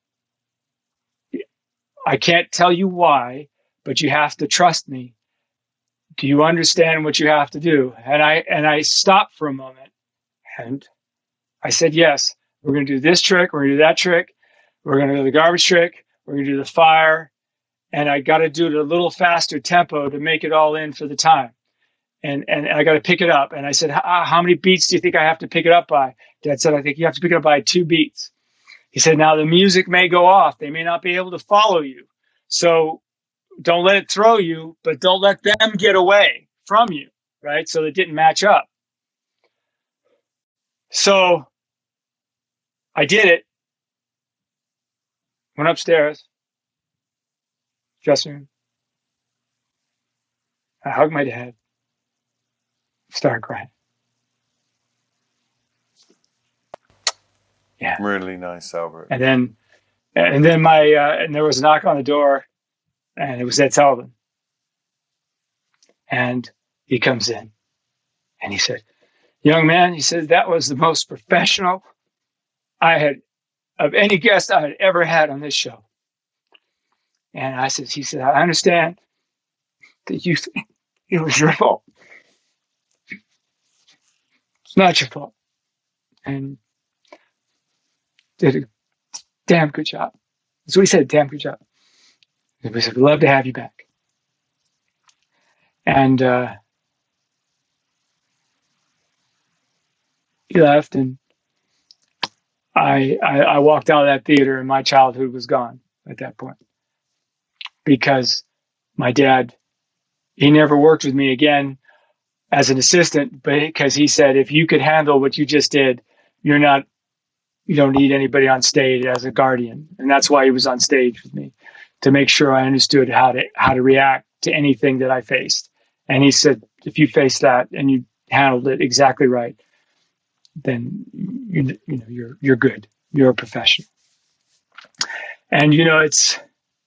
I can't tell you why, but you have to trust me. Do you understand what you have to do? And I and I stopped for a moment and I said, yes, we're going to do this trick. We're going to do that trick. We're going to do the garbage trick. We're going to do the fire. And I got to do it at a little faster tempo to make it all in for the time. And and I got to pick it up. And I said, how many beats do you think I have to pick it up by? Dad said, I think you have to pick it up by two beats. He said, now the music may go off. They may not be able to follow you. So don't let it throw you, but don't let them get away from you, right? So it didn't match up. So I did it. Went upstairs, dressing room. I hugged my dad, started crying. Yeah. Really nice, Albert. And then, and then my, uh, and there was a knock on the door, and it was Ed Sullivan. And he comes in, and he said, young man, he said, that was the most professional I had, of any guest I had ever had on this show. And I said, he said, I understand that you think it was your fault. It's not your fault. And did a damn good job. That's what he said, damn good job. And we said, we'd love to have you back. And uh, he left, and I, I I walked out of that theater, and my childhood was gone at that point. Because my dad, he never worked with me again as an assistant, but because he said, if you could handle what you just did, you're not, you don't need anybody on stage as a guardian. And that's why he was on stage with me, to make sure I understood how to, how to react to anything that I faced. And he said, if you face that and you handled it exactly right, then you, you know, you're, you're good. You're a professional. And, you know, it's,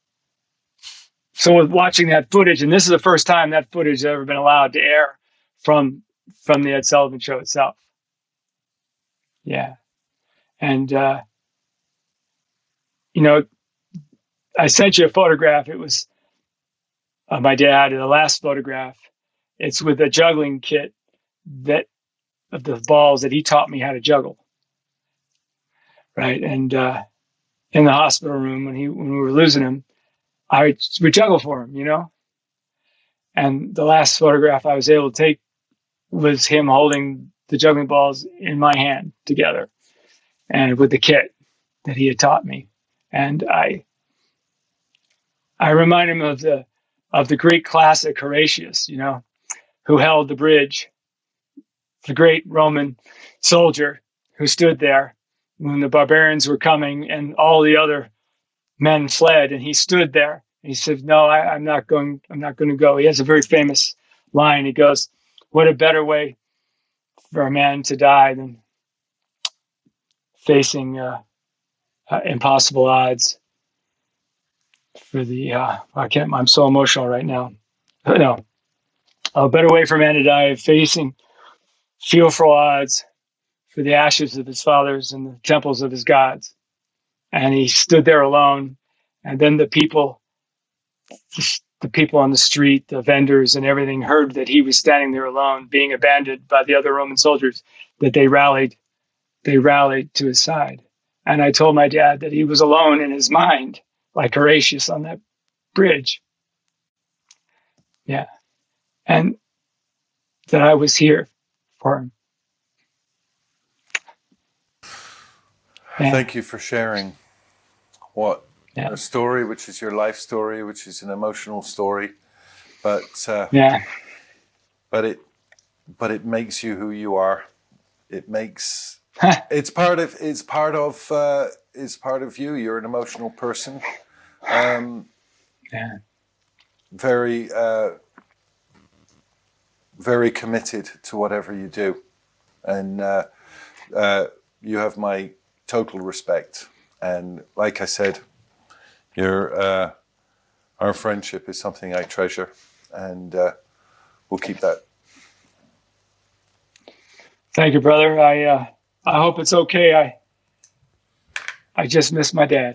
so with watching that footage, and this is the first time that footage has ever been allowed to air from, from the Ed Sullivan Show itself. Yeah. And, uh, you know, I sent you a photograph. It was of my dad. The last photograph, it's with a juggling kit that of the balls that he taught me how to juggle. Right. And, uh, in the hospital room when he, when we were losing him, I would juggle for him, you know? And the last photograph I was able to take was him holding the juggling balls in my hand together and with the kit that he had taught me. And I, I remind him of the, of the Greek classic Horatius, you know, who held the bridge the great Roman soldier who stood there when the barbarians were coming and all the other men fled, and he stood there. And he said, "No, I, I'm not going. I'm not going to go." He has a very famous line. He goes, "What a better way for a man to die than facing uh, uh, impossible odds for the." Uh, I can't. I'm so emotional right now. No, a better way for a man to die facing fearful odds for the ashes of his fathers and the temples of his gods. And he stood there alone. And then the people, the people on the street, the vendors and everything heard that he was standing there alone, being abandoned by the other Roman soldiers, that they rallied, they rallied to his side. And I told my dad that he was alone in his mind, like Horatius on that bridge. Yeah. And that I was here for him. Yeah. Thank you for sharing what yeah. a story, which is your life story, which is an emotional story, but uh, yeah, but it but it makes you who you are. It makes it's part of it's part of uh, it's part of you. You're an emotional person, um, yeah, very uh, very committed to whatever you do, and uh, uh, you have my total respect. And like I said, your uh, our friendship is something I treasure, and uh, we'll keep that. Thank you, brother. I uh, I hope it's okay. I I just miss my dad.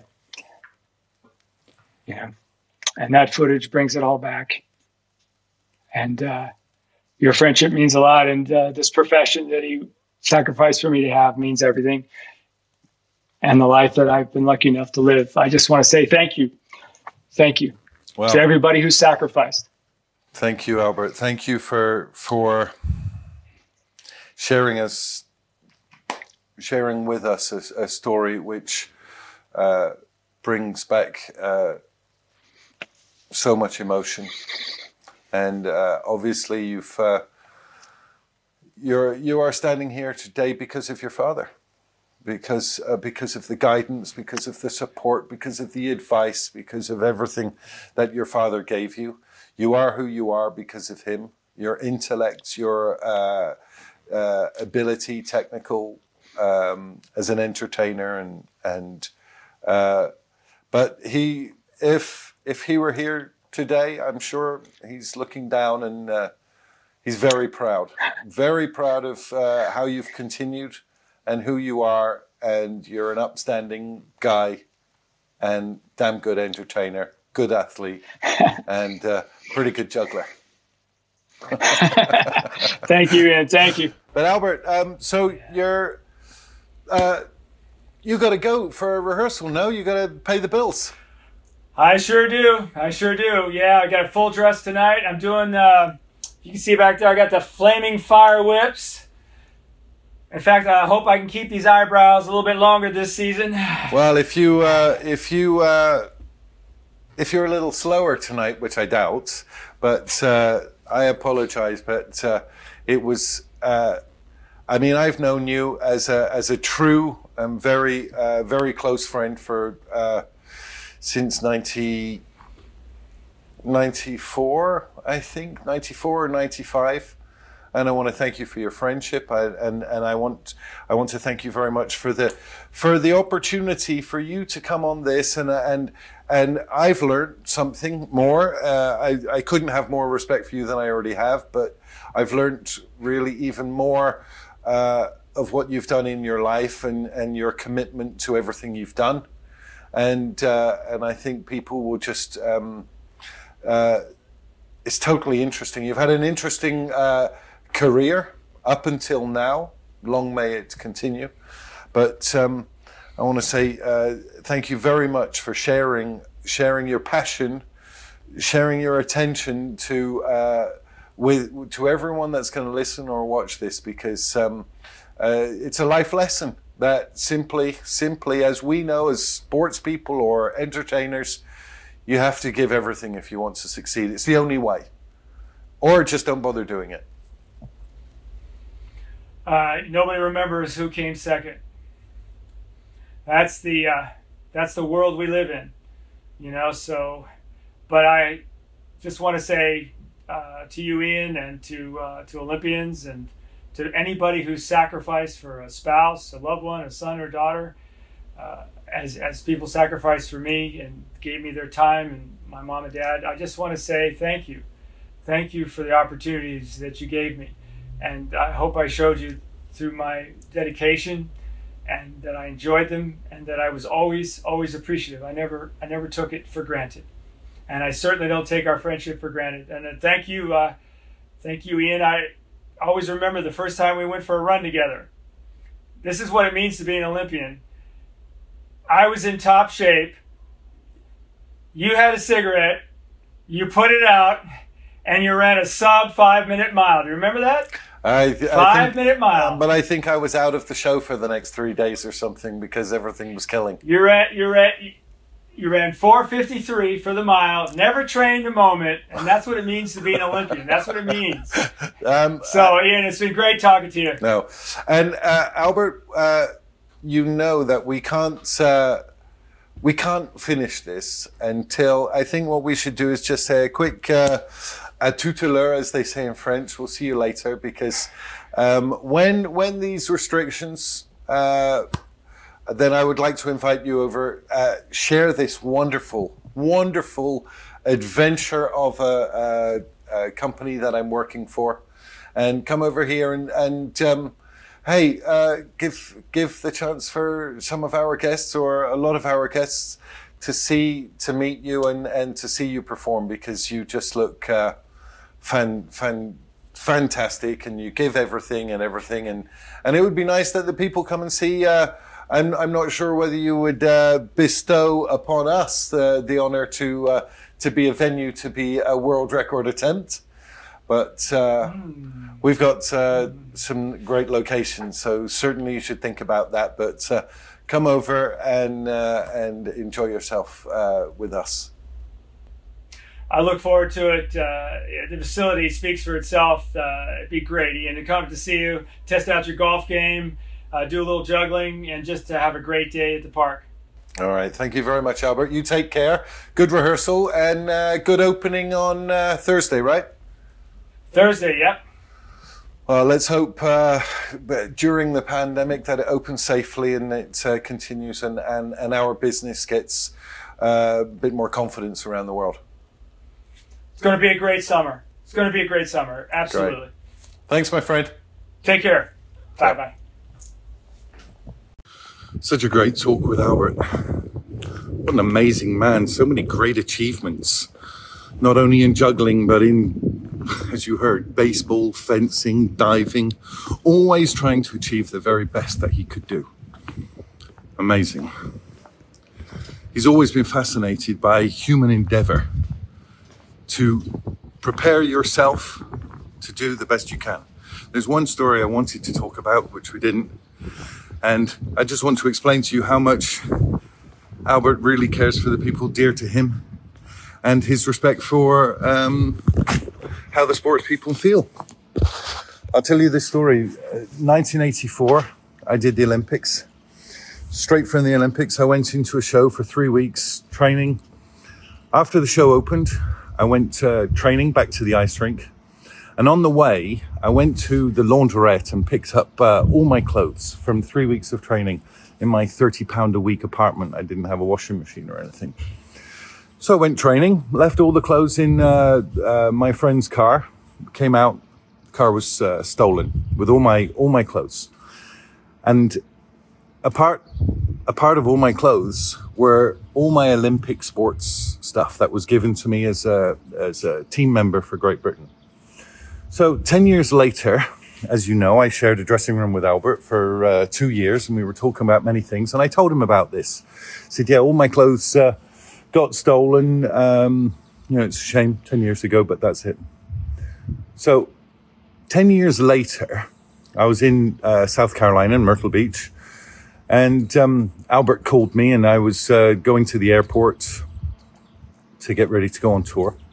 Yeah, and that footage brings it all back. And uh, your friendship means a lot, and uh, this profession that he sacrificed for me to have means everything. And the life that I've been lucky enough to live. I just want to say thank you. Thank you well, to everybody who sacrificed. Thank you, Albert. Thank you for for sharing us, sharing with us a, a story which uh, brings back uh, so much emotion. And uh, obviously, you've uh, you're you are standing here today because of your father. Because uh, because of the guidance, because of the support, because of the advice, because of everything that your father gave you. You are who you are because of him. Your intellect, your uh, uh, ability, technical, um, as an entertainer, and and uh, but he, if if he were here today, I'm sure he's looking down and uh, he's very proud, very proud of uh, how you've continued. And who you are, and you're an upstanding guy, and damn good entertainer, good athlete, and uh, pretty good juggler. Thank you, Ian. Thank you. But Albert, um, so you're uh, you got to go for a rehearsal. No, you got to pay the bills. I sure do. I sure do. Yeah, I got a full dress tonight. I'm doing. Uh, you can see back there. I got the flaming fire whips. In fact, I hope I can keep these eyebrows a little bit longer this season. Well, if you uh, if you uh, if you're a little slower tonight, which I doubt, but uh, I apologize. But uh, it was. Uh, I mean, I've known you as a as a true and very uh, very close friend for uh, since ninety, ninety-four, I think ninety-four or ninety-five. And I want to thank you for your friendship, I, and and I want I want to thank you very much for the for the opportunity for you to come on this, and and and I've learned something more. Uh, I I couldn't have more respect for you than I already have, but I've learned really even more uh, of what you've done in your life and and your commitment to everything you've done, and uh, and I think people will just. Um, uh, it's totally interesting. You've had an interesting. Uh, career up until now. Long may it continue. But um, I want to say uh, thank you very much for sharing sharing your passion, sharing your attention to uh, with to everyone that's going to listen or watch this, because um, uh, it's a life lesson that simply simply as we know as sports people or entertainers, you have to give everything if you want to succeed. It's the only way. Or just don't bother doing it. uh, nobody remembers who came second. That's the uh, that's the world we live in, you know. So, but I just want to say uh, to you, Ian, and to uh, to Olympians, and to anybody who's sacrificed for a spouse, a loved one, a son or daughter, uh, as as people sacrificed for me and gave me their time, and my mom and dad. I just want to say thank you, thank you for the opportunities that you gave me, and I hope I showed you through my dedication, and that I enjoyed them, and that I was always, always appreciative. I never, I never took it for granted, and I certainly don't take our friendship for granted. And uh, thank you, uh, thank you, Ian. I always remember the first time we went for a run together. This is what it means to be an Olympian. I was in top shape. You had a cigarette. You put it out, and you ran a sub five-minute mile. Do you remember that? I th- Five I think, minute mile. Um, but I think I was out of the show for the next three days or something because everything was killing. You ran, you ran, you ran four fifty-three for the mile. Never trained a moment, and that's what it means to be an Olympian. That's what it means. Um, so, Ian, it's been great talking to you. No, and uh, Albert, uh, you know that we can't uh, we can't finish this until I think what we should do is just say a quick. Uh, À tout à l'heure, as they say in French. We'll see you later, because um, when when these restrictions, uh, then I would like to invite you over, uh, share this wonderful, wonderful adventure of a, a, a company that I'm working for, and come over here and and um, hey, uh, give give the chance for some of our guests or a lot of our guests to see, to meet you and and to see you perform, because you just look. Uh, Fan, fan, fantastic, and you give everything and everything, and and it would be nice that the people come and see. Uh, I'm I'm not sure whether you would uh, bestow upon us the the honor to uh, to be a venue, to be a world record attempt, but uh, mm. we've got uh, some great locations, so certainly you should think about that. But uh, come over and uh, and enjoy yourself uh, with us. I look forward to it. Uh, the facility speaks for itself. Uh, it'd be great, Ian, to come to see you, test out your golf game, uh, do a little juggling, and just to have a great day at the park. All right. Thank you very much, Albert. You take care. Good rehearsal and uh, good opening on uh, Thursday, right? Thursday, yep. Well, let's hope uh, during the pandemic that it opens safely and it uh, continues, and, and, and our business gets uh, a bit more confidence around the world. It's going to be a great summer. It's going to be a great summer. Absolutely. Great. Thanks, my friend. Take care. Bye-bye. Such a great talk with Albert. What an amazing man. So many great achievements. Not only in juggling, but in, as you heard, baseball, fencing, diving. Always trying to achieve the very best that he could do. Amazing. He's always been fascinated by human endeavor. To prepare yourself to do the best you can. There's one story I wanted to talk about, which we didn't. And I just want to explain to you how much Albert really cares for the people dear to him, and his respect for um, how the sports people feel. I'll tell you this story. Uh, nineteen eighty-four, I did the Olympics. Straight from the Olympics, I went into a show for three weeks training. After the show opened, I went uh, training back to the ice rink, and on the way, I went to the laundrette and picked up uh, all my clothes from three weeks of training in my thirty pound a week apartment. I didn't have a washing machine or anything. So I went training, left all the clothes in uh, uh, my friend's car, came out, the car was uh, stolen with all my all my clothes. And a part, a part of all my clothes were all my Olympic sports stuff that was given to me as a, as a team member for Great Britain. So ten years later, as you know, I shared a dressing room with Albert for uh, two years and we were talking about many things. And I told him about this. I said, yeah, all my clothes uh, got stolen. Um, you know, it's a shame, ten years ago, but that's it. So ten years later, I was in uh, South Carolina in Myrtle Beach. And um, Albert called me and I was uh, going to the airport to get ready to go on tour.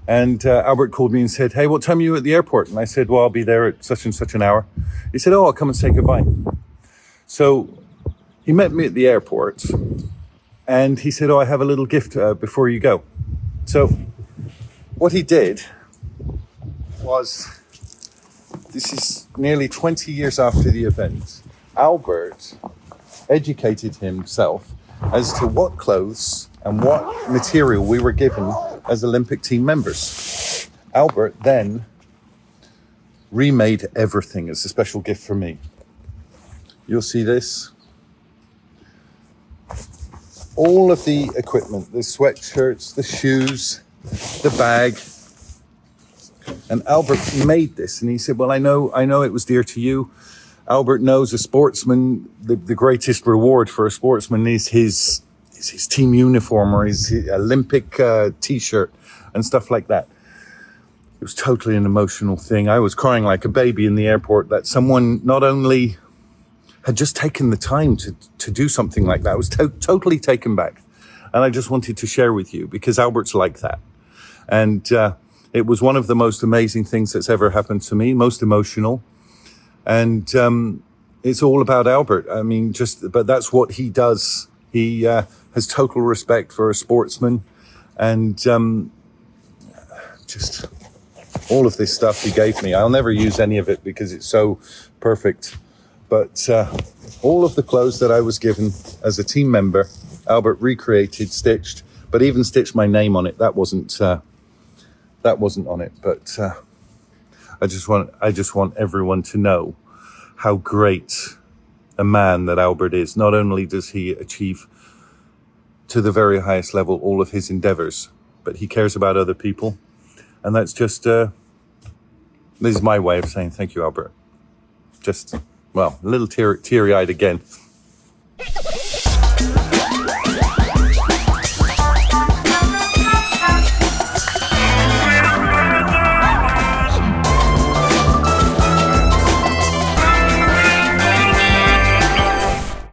And uh, Albert called me and said, hey, what time are you at the airport? And I said, well, I'll be there at such and such an hour. He said, oh, I'll come and say goodbye. So he met me at the airport and he said, oh, I have a little gift uh, before you go. So what he did was, this is nearly twenty years after the event, Albert educated himself as to what clothes and what material we were given as Olympic team members. Albert then remade everything as a special gift for me. You'll see this. All of the equipment, the sweatshirts, the shoes, the bag. And Albert made this, and he said, well, I know, I know it was dear to you. Albert knows a sportsman, the, the greatest reward for a sportsman is his, is his team uniform or his Olympic uh, t-shirt and stuff like that. It was totally an emotional thing. I was crying like a baby in the airport that someone not only had just taken the time to, to do something like that. I was to- totally taken back. And I just wanted to share with you because Albert's like that. And uh, it was one of the most amazing things that's ever happened to me, most emotional. And um, it's all about Albert. I mean, just, but that's what he does. He uh, has total respect for a sportsman. And um, just all of this stuff he gave me. I'll never use any of it because it's so perfect. But uh, all of the clothes that I was given as a team member, Albert recreated, stitched, but even stitched my name on it. That wasn't uh, that wasn't on it. But uh, I just want I just want everyone to know how great a man that Albert is. Not only does he achieve to the very highest level all of his endeavors, but he cares about other people, and that's just uh, this is my way of saying thank you, Albert. Just. Well, a little tear- teary-eyed again.